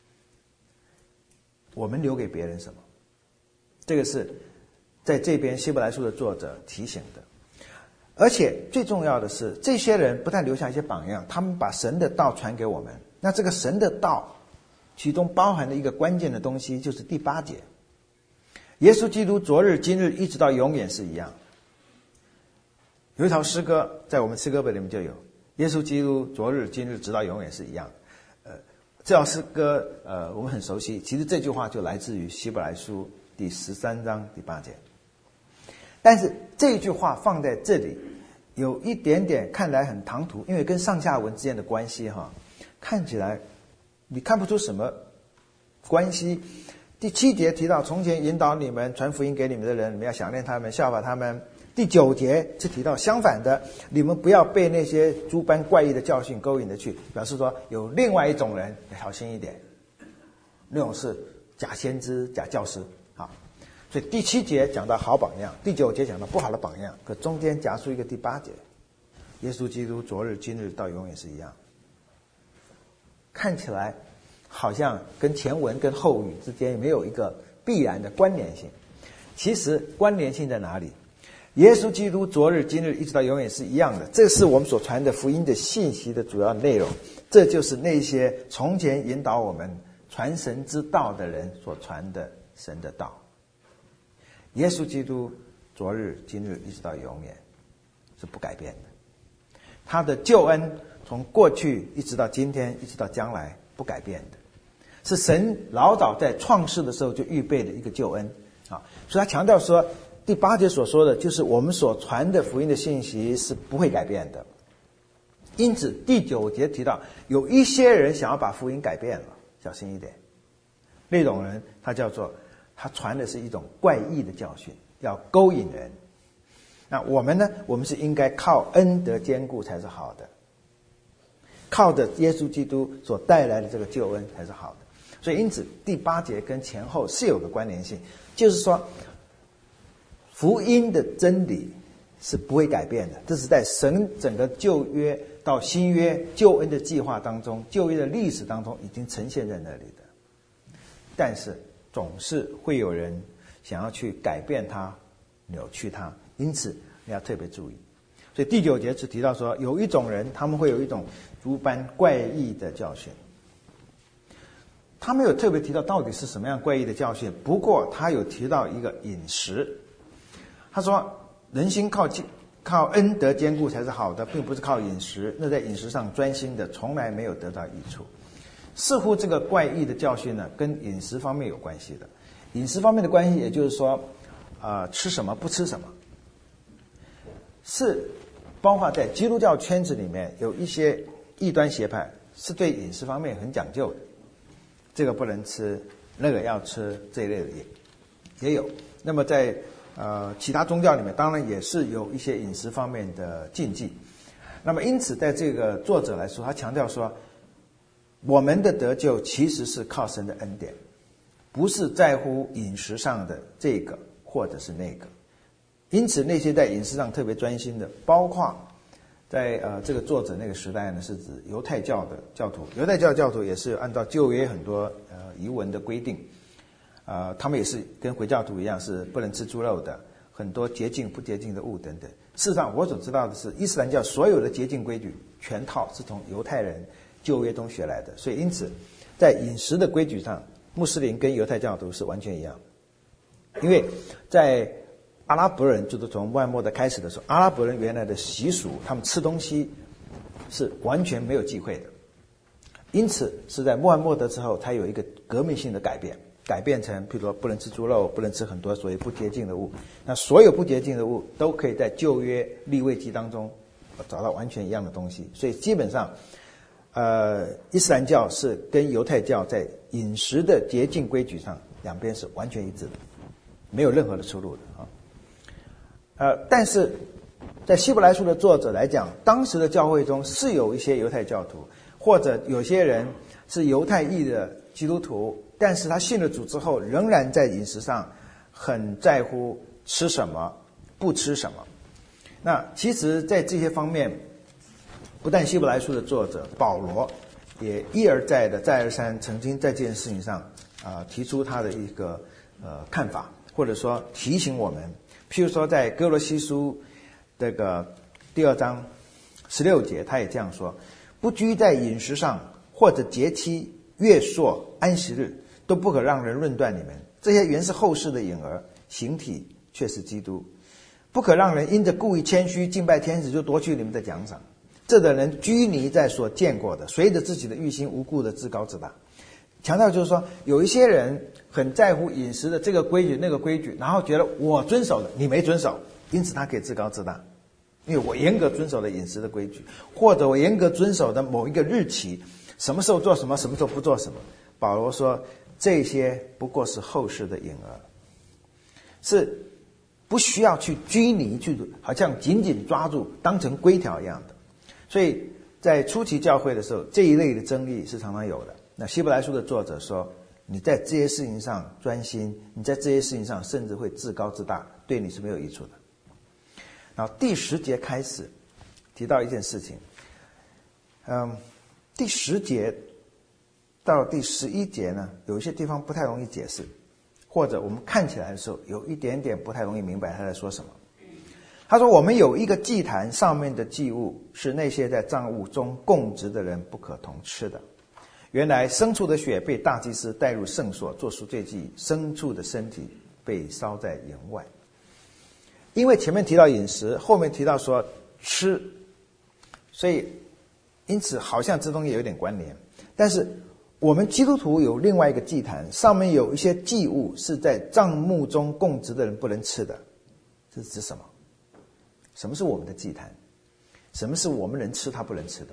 我们留给别人什么？这个是在这边希伯来书的作者提醒的。而且最重要的是，这些人不但留下一些榜样，他们把神的道传给我们。那这个神的道其中包含的一个关键的东西就是第八节，耶稣基督昨日今日一直到永远是一样。有一条诗歌在我们诗歌本里面就有，耶稣基督昨日今日直到永远是一样。呃，这条诗歌呃我们很熟悉，其实这句话就来自于希伯来书第十三章第八节。但是这句话放在这里有一点点看来很唐突，因为跟上下文之间的关系哈，看起来你看不出什么关系。第七节提到从前引导你们传福音给你们的人，你们要想念他们，效法他们。第九节是提到相反的，你们不要被那些诸般怪异的教训勾引的去，表示说有另外一种人要小心一点，那种是假先知、假教师。好，所以第七节讲到好榜样，第九节讲到不好的榜样，可中间夹出一个第八节，耶稣基督昨日今日到永远是一样。看起来好像跟前文跟后语之间没有一个必然的关联性，其实关联性在哪里？耶稣基督昨日今日一直到永远是一样的，这是我们所传的福音的信息的主要内容。这就是那些从前引导我们传神之道的人所传的神的道。耶稣基督昨日今日一直到永远是不改变的，他的救恩从过去一直到今天一直到将来不改变的，是神老早在创世的时候就预备的一个救恩啊。所以他强调说，第八节所说的就是我们所传的福音的信息是不会改变的。因此第九节提到有一些人想要把福音改变了，小心一点。那种人他叫做他传的是一种怪异的教训，要勾引人。那我们呢，我们是应该靠恩德坚固才是好的，靠着耶稣基督所带来的这个救恩才是好的。所以因此第八节跟前后是有个关联性，就是说福音的真理是不会改变的，这是在神整个旧约到新约救恩的计划当中，旧约的历史当中已经呈现在那里的。但是总是会有人想要去改变它、扭曲它，因此你要特别注意。所以第九节是提到说，有一种人他们会有一种诸般怪异的教训。他没有特别提到到底是什么样怪异的教训，不过他有提到一个饮食。他说人心靠靠恩德坚固才是好的，并不是靠饮食，那在饮食上专心的从来没有得到益处。似乎这个怪异的教训呢，跟饮食方面有关系的。饮食方面的关系，也就是说，呃，吃什么不吃什么，是包括在基督教圈子里面有一些异端邪派是对饮食方面很讲究的，这个不能吃，那个要吃，这一类的也也有。那么在呃其他宗教里面，当然也是有一些饮食方面的禁忌。那么因此，在这个作者来说，他强调说，我们的得救其实是靠神的恩典，不是在乎饮食上的这个或者是那个。因此，那些在饮食上特别专心的，包括在呃这个作者那个时代呢，是指犹太教的教徒。犹太教的教徒也是按照旧约很多呃遗文的规定，呃，他们也是跟回教徒一样，是不能吃猪肉的，很多洁净不洁净的物等等。事实上，我所知道的是，伊斯兰教所有的洁净规矩全套是从犹太人旧约中学来的，所以因此，在饮食的规矩上，穆斯林跟犹太教徒是完全一样的。因为在阿拉伯人，就是从穆罕默德开始的时候，阿拉伯人原来的习俗，他们吃东西是完全没有忌讳的。因此是在穆罕默德之后，才有一个革命性的改变，改变成譬如说不能吃猪肉，不能吃很多所谓不洁净的物。那所有不洁净的物都可以在旧约利未记当中找到完全一样的东西。所以基本上呃，伊斯兰教是跟犹太教在饮食的洁净规矩上两边是完全一致的，没有任何的出入的啊。呃，但是在希伯来书的作者来讲，当时的教会中是有一些犹太教徒，或者有些人是犹太裔的基督徒，但是他信了主之后，仍然在饮食上很在乎吃什么，不吃什么。那其实在这些方面，不但希伯来书的作者保罗也一而再的再而三曾经在这件事情上啊、呃、提出他的一个呃看法，或者说提醒我们。譬如说在哥罗西书这个第二章十六节，他也这样说：不拘在饮食上，或者节期、月朔、安息日，都不可让人论断你们。这些原是后世的影儿，形体却是基督。不可让人因着故意谦虚敬拜天使，就夺去你们的奖赏。这等人拘泥在所见过的，随着自己的欲心无故的自高自大。强调就是说，有一些人很在乎饮食的这个规矩那个规矩，然后觉得我遵守了，你没遵守，因此他可以自高自大。因为我严格遵守了饮食的规矩，或者我严格遵守的某一个日期，什么时候做什么，什么时候不做什么。保罗说，这些不过是后世的影儿，是不需要去拘泥，去好像紧紧抓住当成规条一样的。所以在初期教会的时候，这一类的争议是常常有的。那希伯来书的作者说，你在这些事情上专心，你在这些事情上甚至会自高自大，对你是没有益处的。然后第十节开始提到一件事情，嗯，第十节到第十一节呢，有一些地方不太容易解释，或者我们看起来的时候有一点点不太容易明白他在说什么。他说，我们有一个祭坛，上面的祭物是那些在帐幕中供职的人不可同吃的。原来牲畜的血被大祭司带入圣所做赎罪祭，牲畜的身体被烧在营外。因为前面提到饮食，后面提到说吃，所以因此好像这东西有点关联。但是我们基督徒有另外一个祭坛，上面有一些祭物是在帐幕中供职的人不能吃的。这是指什么？什么是我们的祭坛？什么是我们能吃他不能吃的？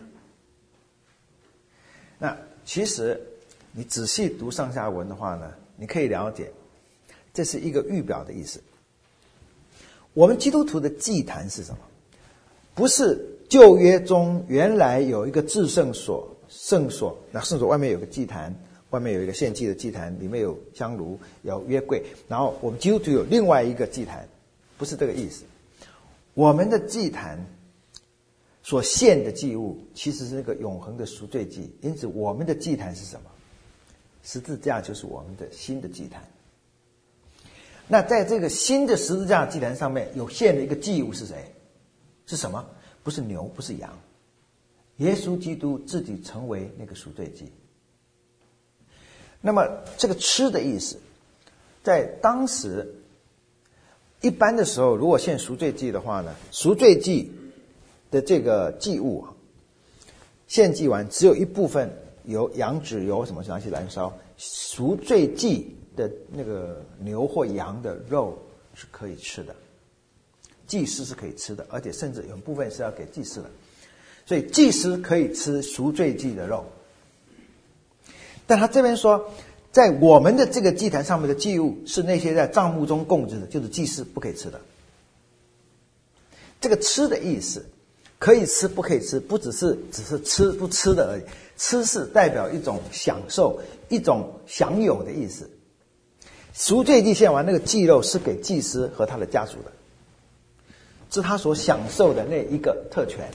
那其实你仔细读上下文的话呢，你可以了解，这是一个预表的意思。我们基督徒的祭坛是什么？不是旧约中原来有一个至圣所，圣所，那圣所外面有个祭坛，外面有一个献祭的祭坛，里面有香炉，有约柜，然后我们基督徒有另外一个祭坛，不是这个意思。我们的祭坛所献的祭物其实是那个永恒的赎罪祭，因此我们的祭坛是什么？十字架就是我们的新的祭坛。那在这个新的十字架祭坛上面有献的一个祭物是谁？是什么？不是牛，不是羊，耶稣基督自己成为那个赎罪祭。那么这个吃的意思，在当时一般的时候，如果献赎罪祭的话呢，赎罪祭的这个祭物啊，献祭完只有一部分由羊脂油什么拿去燃烧，赎罪祭的那个牛或羊的肉是可以吃的，祭司是可以吃的，而且甚至有部分是要给祭司的，所以祭司可以吃赎罪祭的肉。但他这边说，在我们的这个祭坛上面的祭物是那些在帐幕中供职的，就是祭司不可以吃的。这个吃的意思，可以吃不可以吃，不只是只是吃不吃的而已，吃是代表一种享受，一种享有的意思。赎罪祭献完，那个祭肉是给祭司和他的家属的，是他所享受的那一个特权。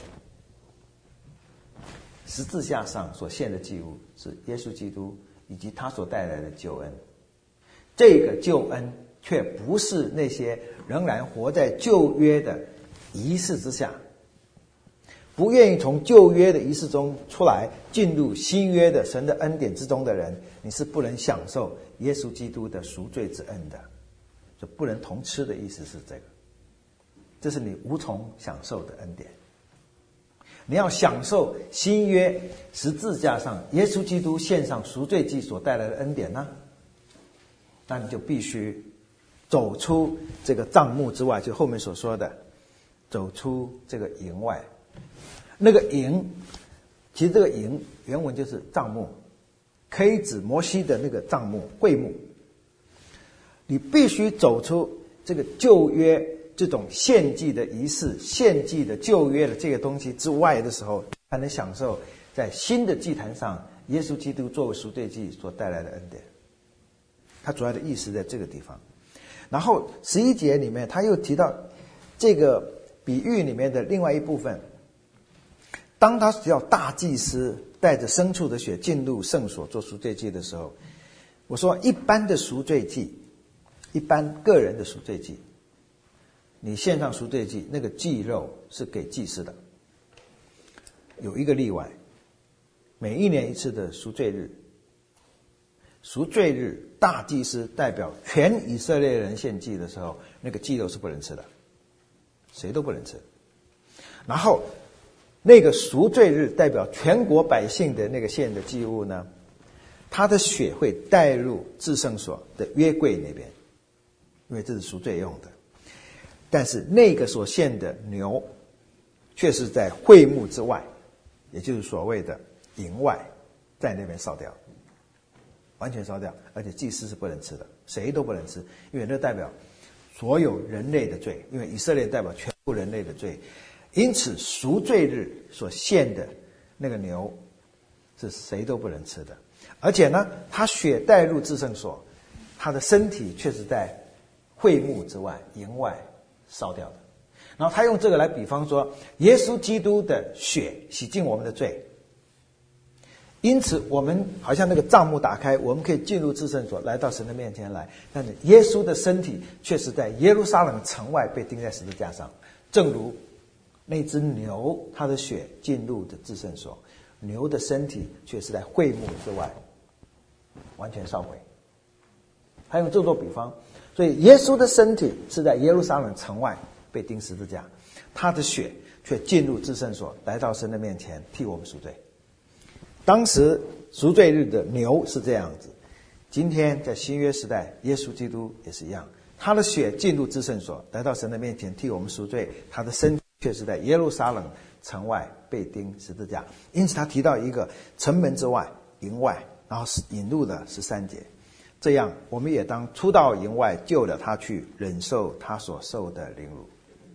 十字架上所献的祭物是耶稣基督以及他所带来的救恩，这个救恩却不是那些仍然活在旧约的仪式之下，不愿意从旧约的仪式中出来进入新约的神的恩典之中的人，你是不能享受耶稣基督的赎罪之恩的。就不能同吃的意思是这个，这是你无从享受的恩典。你要享受新约十字架上耶稣基督献上赎罪祭所带来的恩典呢，那你就必须走出这个帐幕之外，就后面所说的走出这个营外。那个营，其实这个营原文就是帐幕，可以指摩西的那个帐幕会幕。你必须走出这个旧约这种献祭的仪式，献祭的旧约的这个东西之外的时候，才能享受在新的祭坛上耶稣基督作为赎罪祭所带来的恩典。他主要的意思在这个地方。然后十一节里面他又提到这个比喻里面的另外一部分，当他要大祭司带着牲畜的血进入圣所做赎罪祭的时候，我说一般的赎罪祭，一般个人的赎罪祭，你献上赎罪祭，那个祭肉是给祭司的。有一个例外，每一年一次的赎罪日，赎罪日大祭司代表全以色列人献祭的时候，那个祭肉是不能吃的，谁都不能吃。然后那个赎罪日代表全国百姓的那个献的祭物呢，他的血会带入至圣所的约柜那边，因为这是赎罪用的。但是那个所献的牛却是在会幕之外，也就是所谓的营外，在那边烧掉，完全烧掉，而且祭司是不能吃的，谁都不能吃，因为那代表所有人类的罪，因为以色列代表全部人类的罪。因此赎罪日所献的那个牛是谁都不能吃的，而且呢，他血带入至圣所，他的身体却是在会幕之外营外烧掉的。然后他用这个来比方说，耶稣基督的血洗净我们的罪，因此我们好像那个帐幕打开，我们可以进入至圣所，来到神的面前来，但是耶稣的身体却是在耶路撒冷城外被钉在十字架上，正如那只牛它的血进入的至圣所，牛的身体却是在会幕之外完全烧毁。他用这做比方，所以耶稣的身体是在耶路撒冷城外被钉十字架，他的血却进入至圣所，来到神的面前替我们赎罪。当时赎罪日的牛是这样子，今天在新约时代耶稣基督也是一样，他的血进入至圣所，来到神的面前替我们赎罪，他的身体却是在耶路撒冷城外被钉十字架。因此他提到一个城门之外营外，然后引入了十三节，这样我们也当出到营外，救了他去，忍受他所受的凌辱。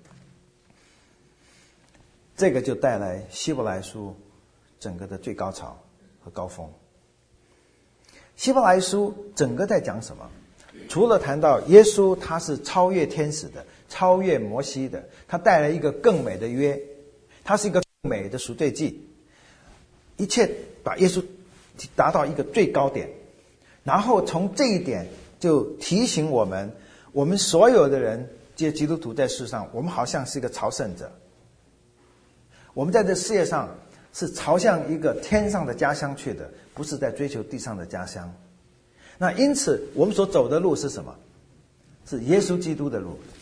这个就带来希伯来书整个的最高潮和高峰。希伯来书整个在讲什么？除了谈到耶稣他是超越天使的，超越摩西的，他带来一个更美的约，他是一个更美的赎罪祭，一切把耶稣达到一个最高点。然后从这一点就提醒我们，我们所有的人皆基督徒在世上，我们好像是一个朝圣者，我们在这世界上是朝向一个天上的家乡去的，不是在追求地上的家乡。那因此我们所走的路是什么？是耶稣基督的路，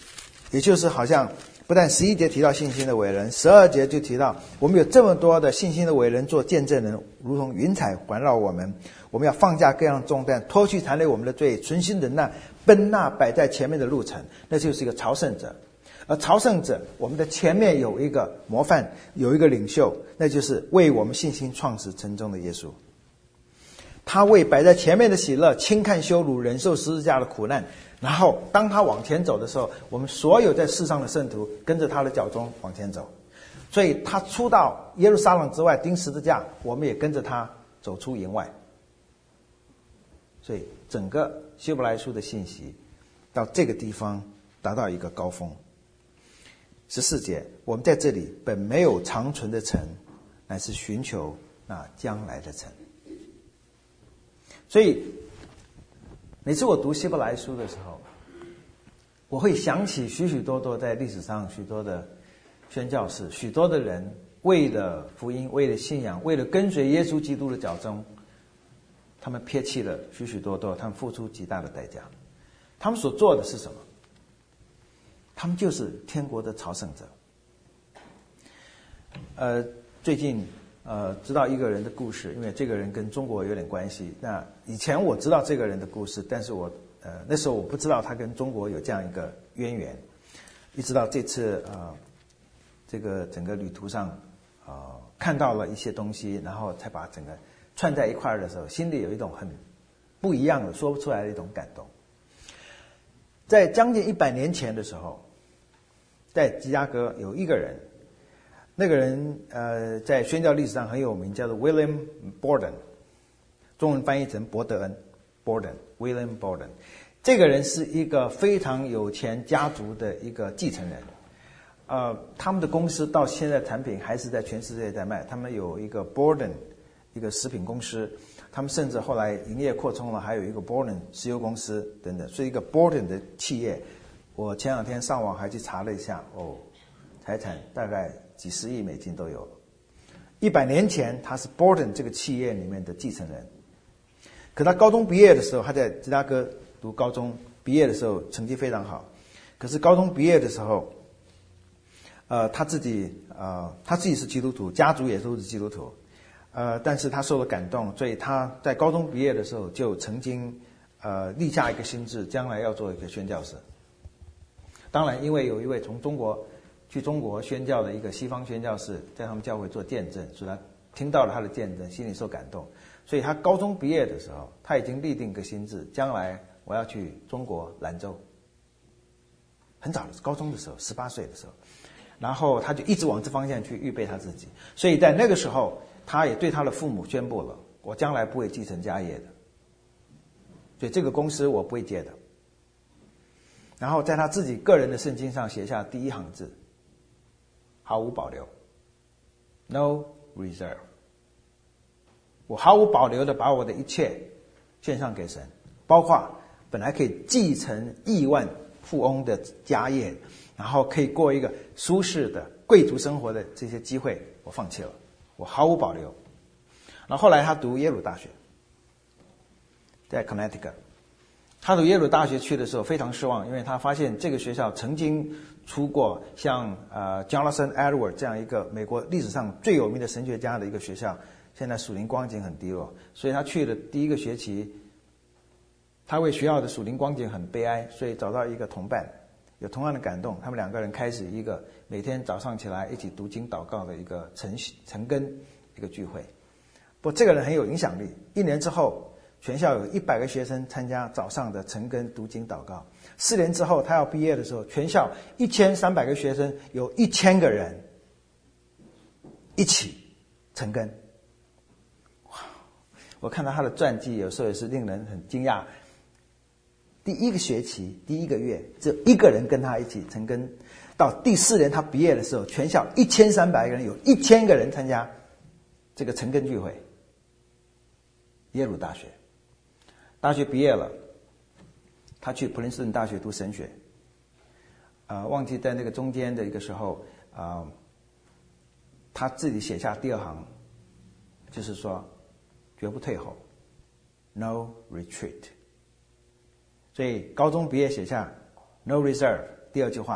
也就是好像不但十一节提到信心的伟人，十二节就提到我们有这么多的信心的伟人做见证人，如同云彩环绕我们。我们要放下各样重担，脱去缠累我们的罪，存心忍耐，奔那摆在前面的路程。那就是一个朝圣者。而朝圣者，我们的前面有一个模范，有一个领袖，那就是为我们信心创始成终的耶稣。他为摆在前面的喜乐，轻看羞辱，忍受十字架的苦难。然后当他往前走的时候，我们所有在世上的圣徒跟着他的脚踪往前走。所以他出到耶路撒冷之外钉十字架，我们也跟着他走出营外。所以整个希伯来书的信息到这个地方达到一个高峰。十四节，我们在这里本没有长存的城，乃是寻求那将来的城。所以每次我读希伯来书的时候，我会想起许许多多在历史上许多的宣教士，许多的人为了福音，为了信仰，为了跟随耶稣基督的脚踪，他们撇弃了许许多多，他们付出极大的代价。他们所做的是什么？他们就是天国的朝圣者。呃，最近呃知道一个人的故事，因为这个人跟中国有点关系。那以前我知道这个人的故事，但是我呃那时候我不知道他跟中国有这样一个渊源，一直到这次呃这个整个旅途上呃看到了一些东西，然后才把整个串在一块儿的时候，心里有一种很不一样的说不出来的一种感动。在将近一百年前的时候，在芝加哥有一个人，那个人呃在宣教历史上很有名，叫做 William Borden， 中文翻译成伯德恩 Borden William Borden。 这个人是一个非常有钱家族的一个继承人，呃他们的公司到现在产品还是在全世界在卖。他们有一个 Borden 一个食品公司，他们甚至后来营业扩充了，还有一个 Borden 石油公司等等，是一个 Borden 的企业。我前两天上网还去查了一下，哦，财产大概几十亿美金都有了。一百年前，他是 Borden 这个企业里面的继承人。可他高中毕业的时候，他在芝加哥读高中，毕业的时候成绩非常好。可是高中毕业的时候，呃，他自己呃他自己是基督徒，家族也都是基督徒，呃，但是他受了感动，所以他在高中毕业的时候就曾经呃立下一个心志，将来要做一个宣教士。当然，因为有一位从中国去中国宣教的一个西方宣教士，在他们教会做见证，所以他听到了他的见证，心里受感动。所以他高中毕业的时候，他已经立定个心志，将来我要去中国兰州。很早的高中的时候，十八岁的时候，然后他就一直往这方向去预备他自己。所以在那个时候，他也对他的父母宣布了：我将来不会继承家业的，所以这个公司我不会接的。然后在他自己个人的圣经上写下第一行字，毫无保留 ，No reserve。我毫无保留的把我的一切献上给神，包括本来可以继承亿万富翁的家业，然后可以过一个舒适的贵族生活的这些机会，我放弃了，我毫无保留。然后后来他读耶鲁大学，在 Connecticut。他读耶鲁大学去的时候非常失望，因为他发现这个学校曾经出过像呃 Jonathan Edwards 这样一个美国历史上最有名的神学家的一个学校，现在属灵光景很低落，所以他去的第一个学期，他为学校的属灵光景很悲哀，所以找到一个同伴，有同样的感动，他们两个人开始一个每天早上起来一起读经祷告的一个晨晨更一个聚会。不过这个人很有影响力，一年之后全校有一百个学生参加早上的晨更读经祷告。四年之后，他要毕业的时候，全校一千三百个学生，有一千个人一起晨更。哇！我看到他的传记，有时候也是令人很惊讶。第一个学期，第一个月，只有一个人跟他一起晨更。到第四年他毕业的时候，全校一千三百个人，有一千个人参加这个晨更聚会。耶鲁大学。大学毕业了，他去普林斯顿大学读神学。呃，忘记在那个中间的一个时候，啊、呃，他自己写下第二行，就是说，绝不退后 ，no retreat。所以高中毕业写下 no reserve， 第二句话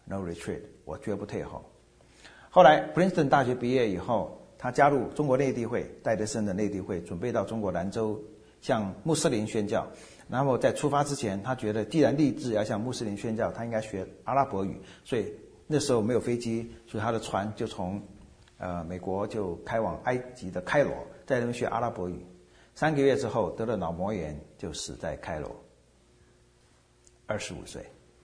no retreat， 我绝不退后。后来 Princeton 大学毕业以后，他加入中国内地会，戴德生的内地会，准备到中国兰州向穆斯林宣教。然后在出发之前，他觉得既然立志要向穆斯林宣教，他应该学阿拉伯语。所以那时候没有飞机，所以他的船就从呃美国就开往埃及的开罗，在那边学阿拉伯语。三个月之后得了脑膜炎，就死在开罗，二十五岁。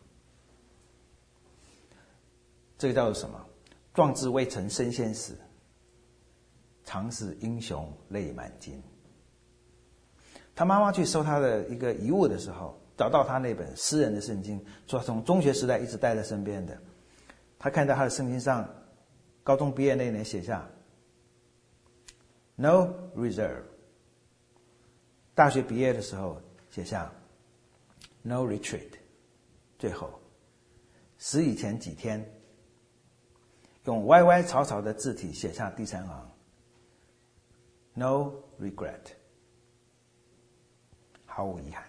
这个叫做什么？壮志未曾身先死，常使英雄泪满襟。他妈妈去收他的一个遗物的时候，找到他那本诗人的圣经，说从中学时代一直带在身边的。他看到他的圣经上，高中毕业那年写下 No reserve， 大学毕业的时候写下 No retreat， 最后死以前几天用歪歪草草的字体写下第三行 No regret， 毫无遗憾。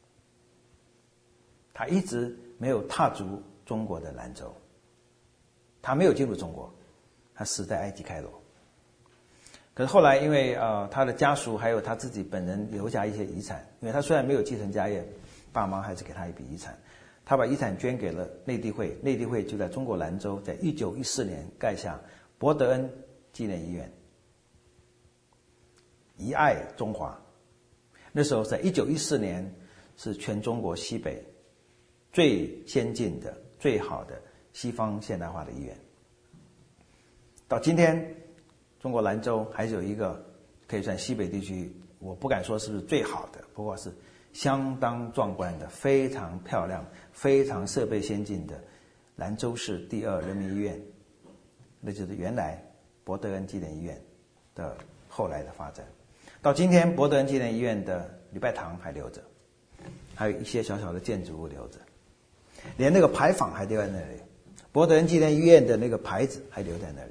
他一直没有踏足中国的兰州，他没有进入中国，他死在埃及开罗。可是后来因为呃他的家属还有他自己本人留下一些遗产，因为他虽然没有继承家业，爸妈还是给他一笔遗产，他把遗产捐给了内地会，内地会就在中国兰州，在一九一四年盖下博德恩纪念医院，遗爱中华。那时候在一九一四年是全中国西北最先进的最好的西方现代化的医院。到今天中国兰州还是有一个可以算西北地区，我不敢说是不是最好的，不过是相当壮观的，非常漂亮，非常设备先进的兰州市第二人民医院，那就是原来博德恩纪念医院的后来的发展。到今天博德恩纪念医院的礼拜堂还留着，还有一些小小的建筑物留着，连那个牌坊还留在那里，博德恩纪念医院的那个牌子还留在那里。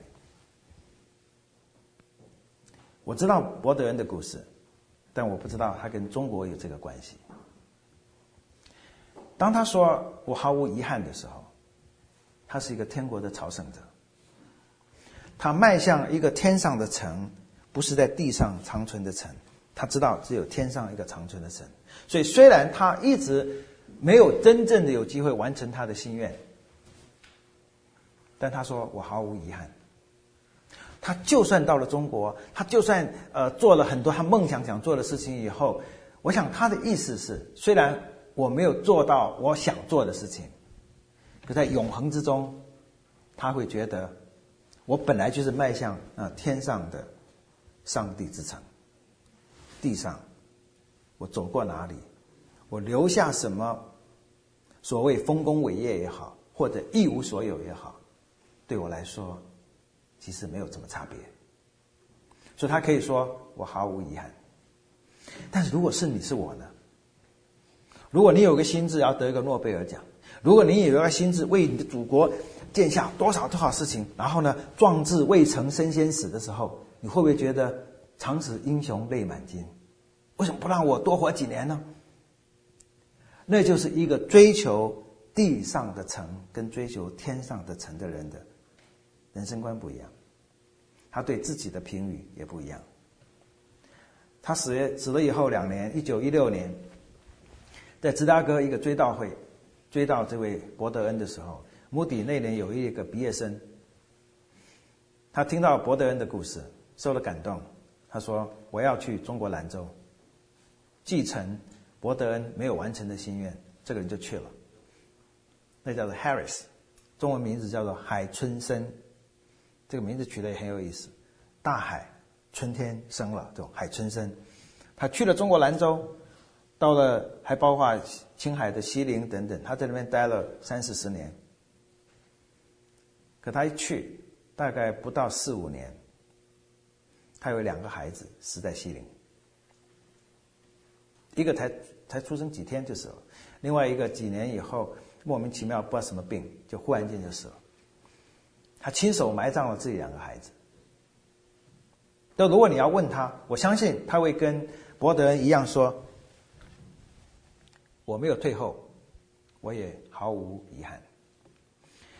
我知道博德恩的故事，但我不知道他跟中国有这个关系。当他说我毫无遗憾的时候，他是一个天国的朝圣者，他迈向一个天上的城，不是在地上长存的城，他知道只有天上一个长存的城。所以虽然他一直没有真正的有机会完成他的心愿，但他说我毫无遗憾。他就算到了中国，他就算呃做了很多他梦想想做的事情以后，我想他的意思是，虽然我没有做到我想做的事情，可在永恒之中，他会觉得我本来就是迈向呃天上的上帝之城，地上我走过哪里，我留下什么所谓丰功伟业也好，或者一无所有也好，对我来说其实没有什么差别。所以他可以说我毫无遗憾。但是如果是你是我呢？如果你有个心志要得一个诺贝尔奖，如果你有一个心志为你的祖国建下多少多少事情，然后呢壮志未曾身先死的时候，你会不会觉得常使英雄泪满襟？为什么不让我多活几年呢？那就是一个追求地上的城跟追求天上的城的人的人生观不一样，他对自己的评语也不一样。他死死了以后两年，一九一六年，在芝加哥一个追悼会追悼这位博德恩的时候，穆迪那年有一个毕业生，他听到博德恩的故事，受了感动，他说我要去中国兰州继承博德恩没有完成的心愿，这个人就去了。那叫做 Harris， 中文名字叫做海春生，这个名字取得也很有意思，大海春天生了，这种海春生。他去了中国兰州，到了还包括青海的西宁等等，他在那边待了三四十年。可他一去大概不到四五年，他有两个孩子死在西宁，一个才才出生几天就死了，另外一个几年以后莫名其妙不知道什么病，就忽然间就死了。他亲手埋葬了自己两个孩子。那如果你要问他，我相信他会跟博德恩一样说，我没有退后，我也毫无遗憾。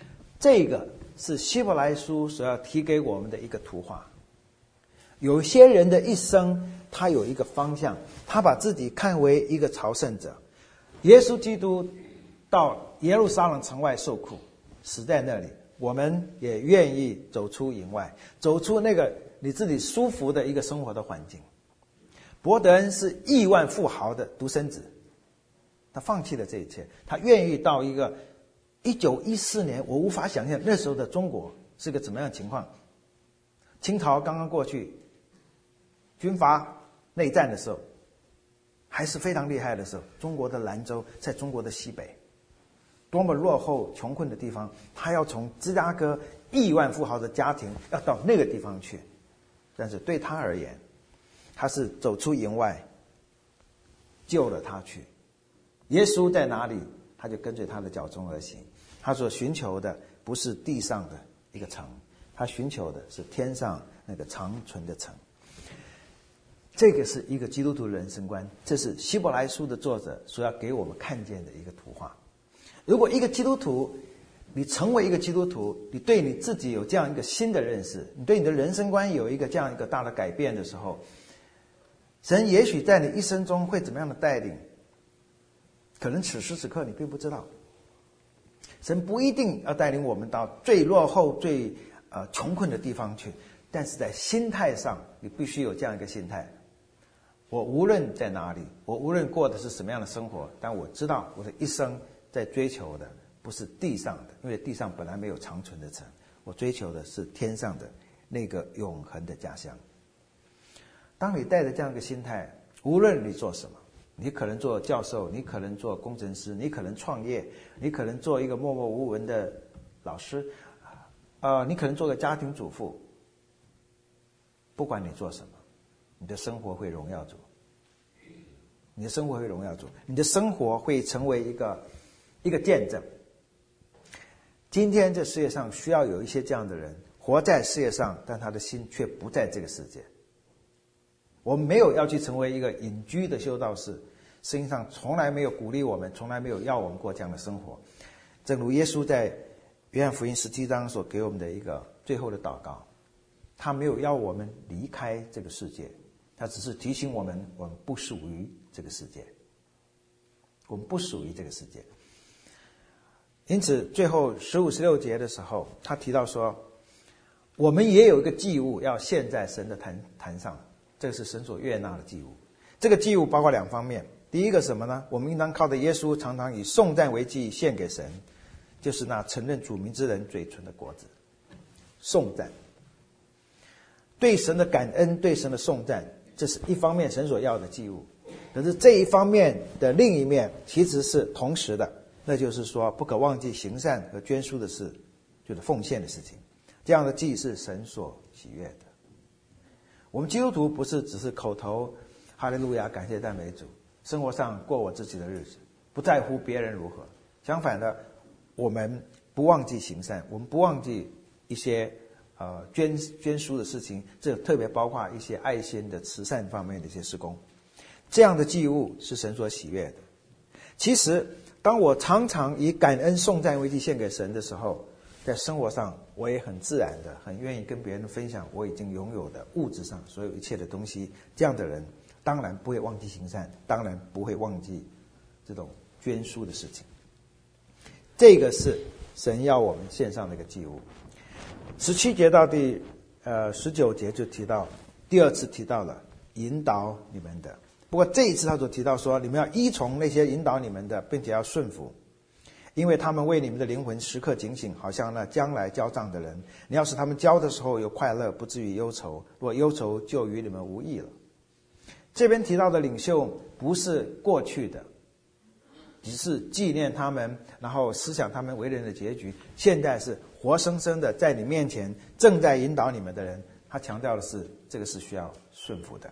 这个是希伯来书所要提给我们的一个图画。有些人的一生，他有一个方向，他把自己看为一个朝圣者。耶稣基督到耶路撒冷城外受苦，死在那里，我们也愿意走出营外，走出那个你自己舒服的一个生活的环境。伯德恩是亿万富豪的独生子，他放弃了这一切，他愿意到一个一九一四年，我无法想象那时候的中国是个怎么样的情况。清朝刚刚过去，军阀内战的时候还是非常厉害的时候，中国的兰州在中国的西北，多么落后穷困的地方，他要从芝加哥亿万富豪的家庭要到那个地方去。但是对他而言，他是走出营外，救了他去。耶稣在哪里，他就跟随他的脚踪而行。他所寻求的不是地上的一个城，他寻求的是天上那个长存的城。这个是一个基督徒人生观，这是希伯来书的作者所要给我们看见的一个图画。如果一个基督徒，你成为一个基督徒，你对你自己有这样一个新的认识，你对你的人生观有一个这样一个大的改变的时候，神也许在你一生中会怎么样的带领，可能此时此刻你并不知道。神不一定要带领我们到最落后最呃穷困的地方去，但是在心态上你必须有这样一个心态。我无论在哪里，我无论过的是什么样的生活，但我知道我的一生在追求的不是地上的，因为地上本来没有长存的城，我追求的是天上的那个永恒的家乡。当你带着这样一个心态，无论你做什么，你可能做教授，你可能做工程师，你可能创业，你可能做一个默默无闻的老师，呃，你可能做个家庭主妇。不管你做什么，你的生活会荣耀主，你的生活会荣耀主，你的生活会成为一个一个见证。今天这世界上需要有一些这样的人，活在世界上，但他的心却不在这个世界。我们没有要去成为一个隐居的修道士，圣经上从来没有鼓励我们，从来没有要我们过这样的生活。正如耶稣在约翰福音十七章所给我们的一个最后的祷告，他没有要我们离开这个世界，他只是提醒我们，我们不属于这个世界，我们不属于这个世界。因此最后十五十六节的时候，他提到说，我们也有一个祭物要献在神的坛坛上，这个是神所悦纳的祭物。这个祭物包括两方面，第一个什么呢？我们应当靠着耶稣，常常以颂赞为祭献给神，就是那承认主名之人嘴唇的果子。颂赞，对神的感恩，对神的颂赞，这是一方面神所要的祭物。可是这一方面的另一面其实是同时的，那就是说不可忘记行善和捐书的事，就是奉献的事情。这样的祭是神所喜悦的。我们基督徒不是只是口头哈利路亚感谢赞美主，生活上过我自己的日子，不在乎别人如何。相反的，我们不忘记行善，我们不忘记一些呃捐捐书的事情，这特别包括一些爱心的慈善方面的一些事工。这样的祭物是神所喜悦的。其实当我常常以感恩颂赞为祭献给神的时候，在生活上我也很自然的很愿意跟别人分享我已经拥有的物质上所有一切的东西。这样的人当然不会忘记行善，当然不会忘记这种捐书的事情。这个是神要我们献上的一个祭物。十七节到第呃十九节就提到，第二次提到了引导你们的。不过这一次他所提到说，你们要依从那些引导你们的，并且要顺服，因为他们为你们的灵魂时刻警醒，好像那将来交账的人。你要使他们交的时候有快乐，不至于忧愁，如果忧愁就与你们无益了。这边提到的领袖不是过去的，只是纪念他们，然后思想他们为人的结局。现在是活生生的在你面前正在引导你们的人。他强调的是，这个是需要顺服的。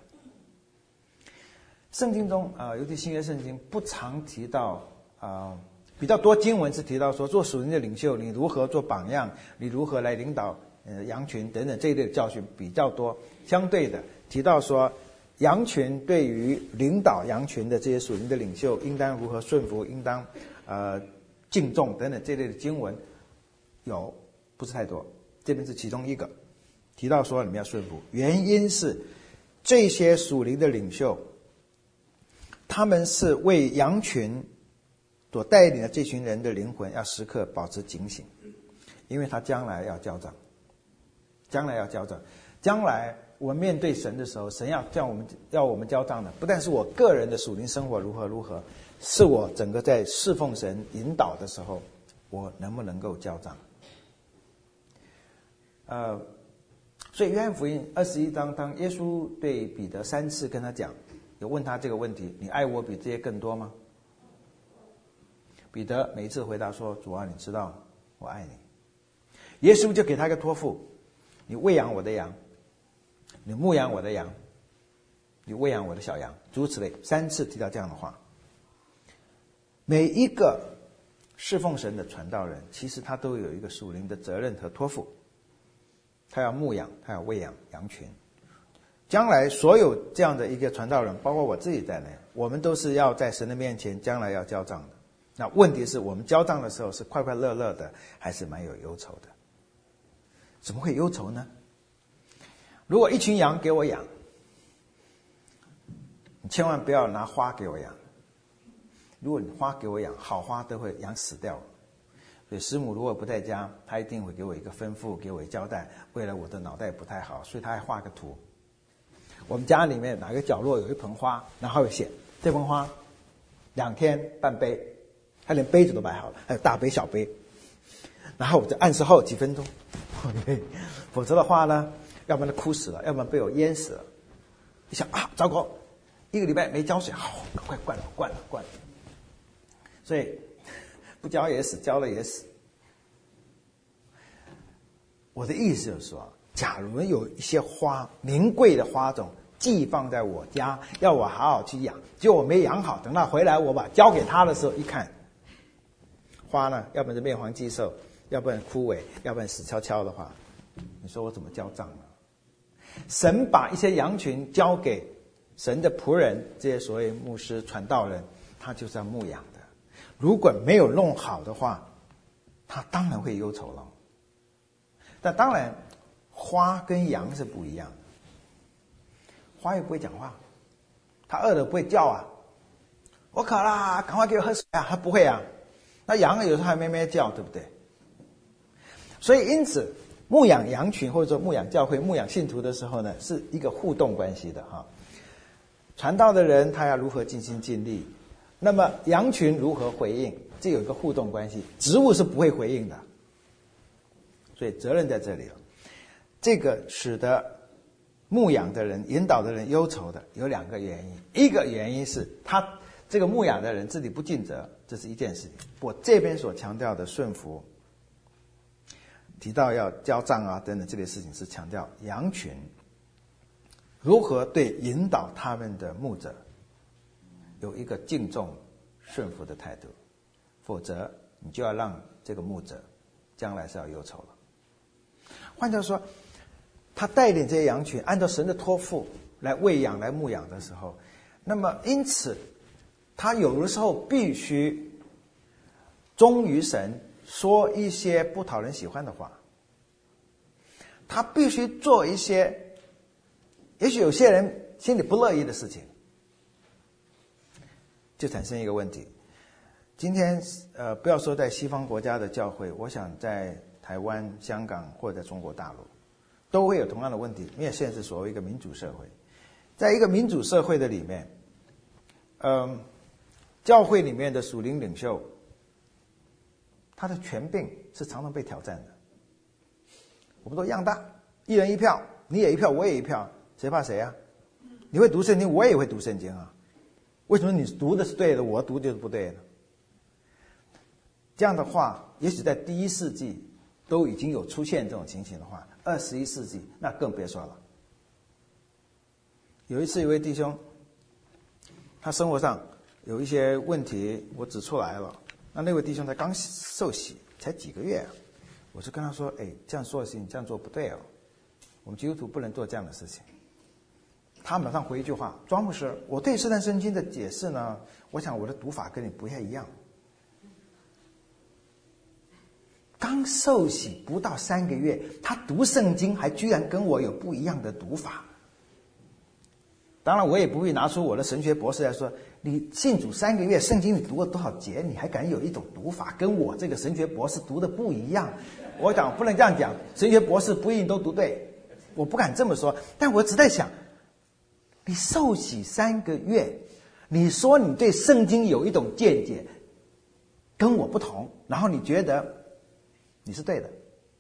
圣经中啊、呃，尤其新约圣经不常提到啊、呃，比较多经文是提到说，做属灵的领袖，你如何做榜样，你如何来领导呃羊群等等这一类的教训比较多。相对的提到说，羊群对于领导羊群的这些属灵的领袖，应当如何顺服，应当呃敬重等等这类的经文有， 不是太多，这边是其中一个提到说你们要顺服，原因是这些属灵的领袖，他们是为羊群所带领的这群人的灵魂要时刻保持警醒，因为他将来要交账，将来要交账，将来我们面对神的时候，神要叫我们要我们交账的，不但是我个人的属灵生活如何如何，是我整个在侍奉神引导的时候，我能不能够交账。呃，所以约翰福音二十一章，当耶稣对彼得三次跟他讲，有问他这个问题，你爱我比这些更多吗？彼得每一次回答说，主啊，你知道我爱你。耶稣就给他一个托付，你喂养我的羊，你牧养我的羊，你喂养我的小羊，诸如此类，三次提到这样的话。每一个侍奉神的传道人，其实他都有一个属灵的责任和托付，他要牧养，他要喂养羊群。将来所有这样的一个传道人，包括我自己在内，我们都是要在神的面前将来要交账的。那问题是我们交账的时候是快快乐乐的，还是蛮有忧愁的？怎么会忧愁呢？如果一群羊给我养，你千万不要拿花给我养。如果你花给我养，好花都会养死掉。所以师母如果不在家，她一定会给我一个吩咐，给我一个交代。为了我的脑袋不太好，所以她还画个图。我们家里面哪个角落有一盆花，然后会写这盆花两天半杯，她连杯子都摆好了，还有大杯小杯。然后我就暗示后几分钟，否则的话呢，要不然枯死了，要不然被我淹死了。一想啊，糟糕，一个礼拜没浇水，好，赶快灌了，灌了，灌了。所以不浇也死，浇了也死。我的意思就是说，假如有一些花，名贵的花种寄放在我家，要我好好去养，结果我没养好，等到回来我把交给他的时候，一看，花呢，要不然是面黄肌瘦，要不然枯萎，要不然死翘翘的话，你说我怎么交账呢？神把一些羊群交给神的仆人，这些所谓牧师、传道人，他就是要牧养的。如果没有弄好的话，他当然会忧愁了。但当然，花跟羊是不一样的。花又不会讲话，它饿了不会叫啊，我渴啦，赶快给我喝水啊，它不会啊。那羊有时候还咩咩叫，对不对？所以因此，牧养羊群或者说牧养教会、牧养信徒的时候呢，是一个互动关系的哈。传道的人他要如何尽心尽力，那么羊群如何回应，这有一个互动关系。植物是不会回应的，所以责任在这里了。这个使得牧养的人、引导的人忧愁的有两个原因，一个原因是他这个牧养的人自己不尽责，这是一件事情。我这边所强调的顺服，提到要交账啊等等这类事情，是强调羊群如何对引导他们的牧者有一个敬重顺服的态度，否则你就要让这个牧者将来是要忧愁了。换句话说，他带领这些羊群按照神的托付来喂养来牧养的时候，那么因此他有的时候必须忠于神，说一些不讨人喜欢的话，他必须做一些也许有些人心里不乐意的事情，就产生一个问题。今天呃，不要说在西方国家的教会，我想在台湾、香港或者中国大陆都会有同样的问题，因为现在是所谓一个民主社会。在一个民主社会的里面，嗯，教会里面的属灵领袖，他的权柄是常常被挑战的。我们都一样大，一人一票，你也一票，我也一票，谁怕谁啊？你会读圣经，我也会读圣经啊。为什么你读的是对的，我读就是不对的？这样的话，也许在第一世纪都已经有出现这种情形的话，二十一世纪那更别说了。有一次，有位弟兄，他生活上有一些问题，我指出来了。那那位弟兄他刚受洗，才几个月，我就跟他说：“哎，这样说的事情，这样做不对哦，我们基督徒不能做这样的事情。”他马上回一句话：“庄牧师，我对这段圣经的解释呢，我想我的读法跟你不太一样。” 刚受洗不到三个月，他读圣经还居然跟我有不一样的读法。当然我也不会拿出我的神学博士来说，你信主三个月，圣经你读了多少节，你还敢有一种读法跟我这个神学博士读的不一样。我讲不能这样讲，神学博士不一定都读对，我不敢这么说。但我只在想，你受洗三个月，你说你对圣经有一种见解跟我不同，然后你觉得你是对的，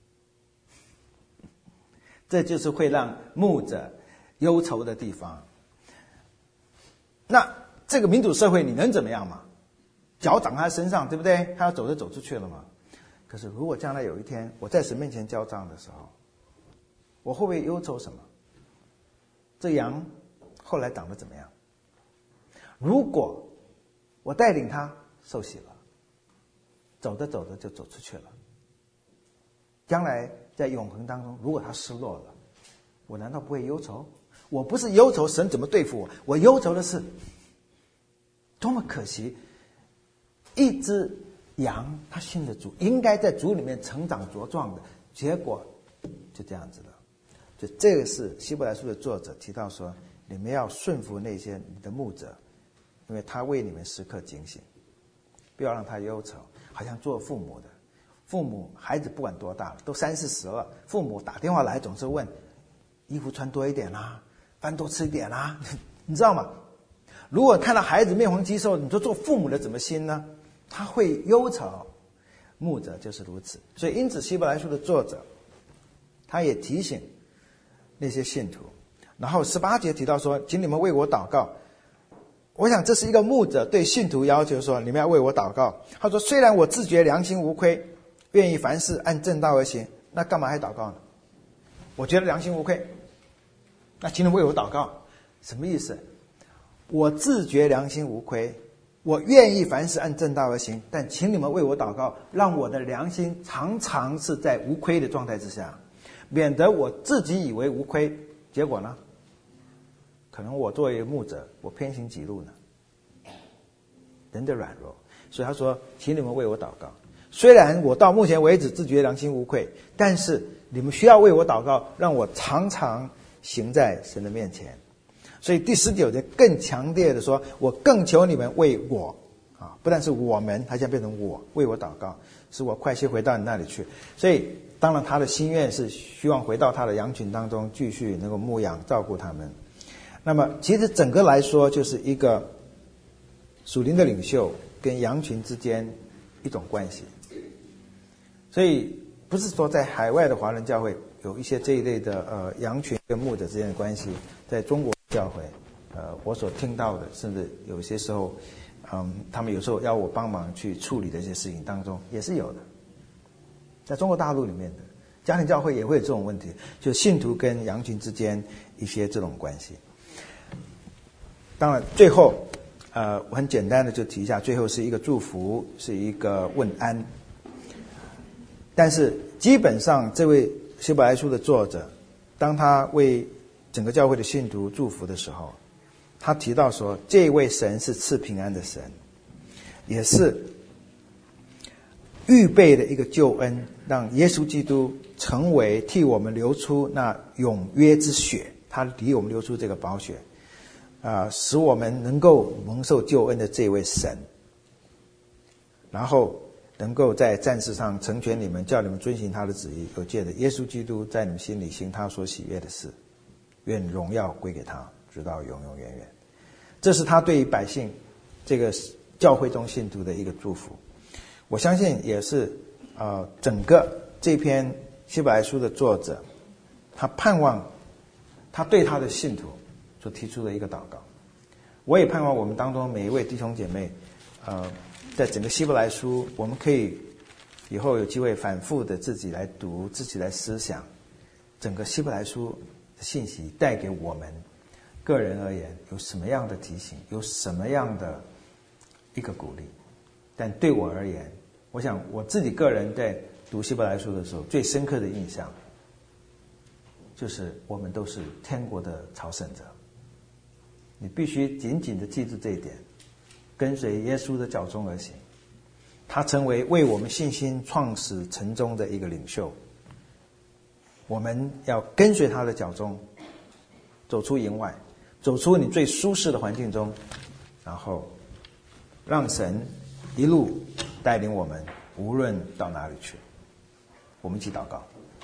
这就是会让牧者忧愁的地方。那这个民主社会你能怎么样嘛？脚长在他身上，对不对？他要走就走出去了嘛。可是如果将来有一天我在神面前交账的时候，我会不会忧愁什么？这羊后来长得怎么样？如果我带领他受洗了，走着走着就走出去了，将来在永恒当中，如果他失落了，我难道不会忧愁？我不是忧愁神怎么对付我，我忧愁的是多么可惜，一只羊他信的主，应该在主里面成长茁壮的，结果就这样子了。就这个是希伯来书的作者提到说，你们要顺服那些你的牧者，因为他为你们时刻警醒，不要让他忧愁。好像做父母的，父母孩子不管多大了，都三四十了，父母打电话来总是问衣服穿多一点啦，饭多吃一点啦，你知道吗？如果看到孩子面黄肌瘦，你说做父母的怎么心呢？他会忧愁。牧者就是如此。所以因此希伯来书的作者他也提醒那些信徒，然后十八节提到说，请你们为我祷告。我想这是一个牧者对信徒要求说，你们要为我祷告。他说，虽然我自觉良心无亏，愿意凡事按正道而行，那干嘛还祷告呢？我觉得良心无愧，那请你们为我祷告。什么意思？我自觉良心无亏，我愿意凡事按正道而行，但请你们为我祷告，让我的良心常常是在无亏的状态之下，免得我自己以为无亏，结果呢，可能我作为牧者，我偏行己路呢。人的软弱，所以他说，请你们为我祷告。虽然我到目前为止自觉良心无愧，但是你们需要为我祷告，让我常常行在神的面前。所以第十九节更强烈的说，我更求你们为我啊，不但是我们，还想变成我，为我祷告，使我快些回到你那里去。所以当然他的心愿是希望回到他的羊群当中，继续能够牧养照顾他们。那么其实整个来说，就是一个属灵的领袖跟羊群之间一种关系。所以不是说在海外的华人教会有一些这一类的呃羊群跟牧者之间的关系，在中国教会呃我所听到的，甚至有些时候嗯他们有时候要我帮忙去处理的一些事情当中也是有的。在中国大陆里面的家庭教会也会有这种问题，就信徒跟羊群之间一些这种关系。当然最后呃我很简单的就提一下，最后是一个祝福，是一个问安。但是基本上这位希伯来书的作者，当他为整个教会的信徒祝福的时候，他提到说，这位神是赐平安的神，也是预备的一个救恩，让耶稣基督成为替我们流出那永约之血，他替我们流出这个宝血啊、呃，使我们能够蒙受救恩的这位神，然后能够在战事上成全你们，叫你们遵行他的旨意，有借着耶稣基督在你们心里行他所喜悦的事，愿荣耀归给他，直到永永远远。这是他对于百姓这个教会中信徒的一个祝福。我相信也是呃整个这篇希伯来书的作者，他盼望他对他的信徒所提出的一个祷告。我也盼望我们当中每一位弟兄姐妹呃在整个希伯来书，我们可以以后有机会反复的自己来读，自己来思想整个希伯来书的信息带给我们个人而言有什么样的提醒，有什么样的一个鼓励。但对我而言，我想我自己个人在读希伯来书的时候，最深刻的印象就是我们都是天国的朝圣者。你必须紧紧的记住这一点，跟随耶稣的脚踪而行， 他成为为我们信心创始成终的一个领袖。我们要跟随他的脚踪，走出营外，走出你最舒适的环境中，然后让神一路带领我们，无论到哪里去。我们一起祷告。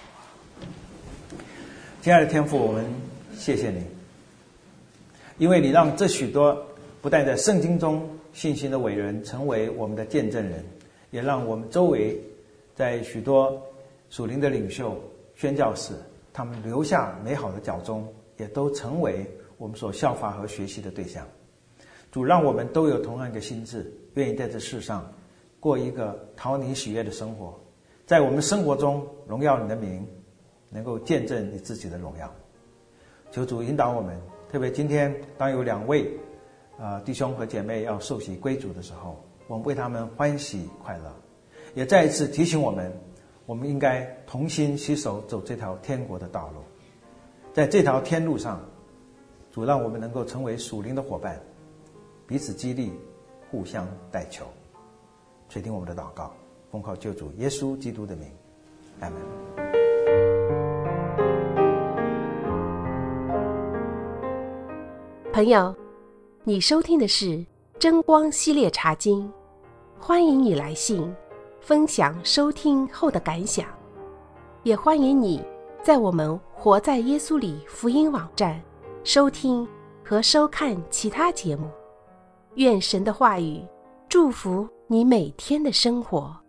亲爱的天父，我们谢谢你，因为你让这许多不但在圣经中信心的伟人成为我们的见证人，也让我们周围在许多属灵的领袖、宣教士，他们留下美好的脚踪，也都成为我们所效法和学习的对象。主，让我们都有同样一个心志，愿意在这世上过一个讨你喜悦的生活，在我们生活中荣耀你的名，能够见证你自己的荣耀。求主引导我们，特别今天当有两位呃弟兄和姐妹要受洗归主的时候，我们为他们欢喜快乐，也再一次提醒我们，我们应该同心携手走这条天国的道路。在这条天路上，主让我们能够成为属灵的伙伴，彼此激励，互相代求。垂听我们的祷告，奉靠救主耶稣基督的名，阿们。 朋友，你收听的是真光系列茶经，欢迎你来信分享收听后的感想，也欢迎你在我们活在耶稣里福音网站收听和收看其他节目。愿神的话语祝福你每天的生活。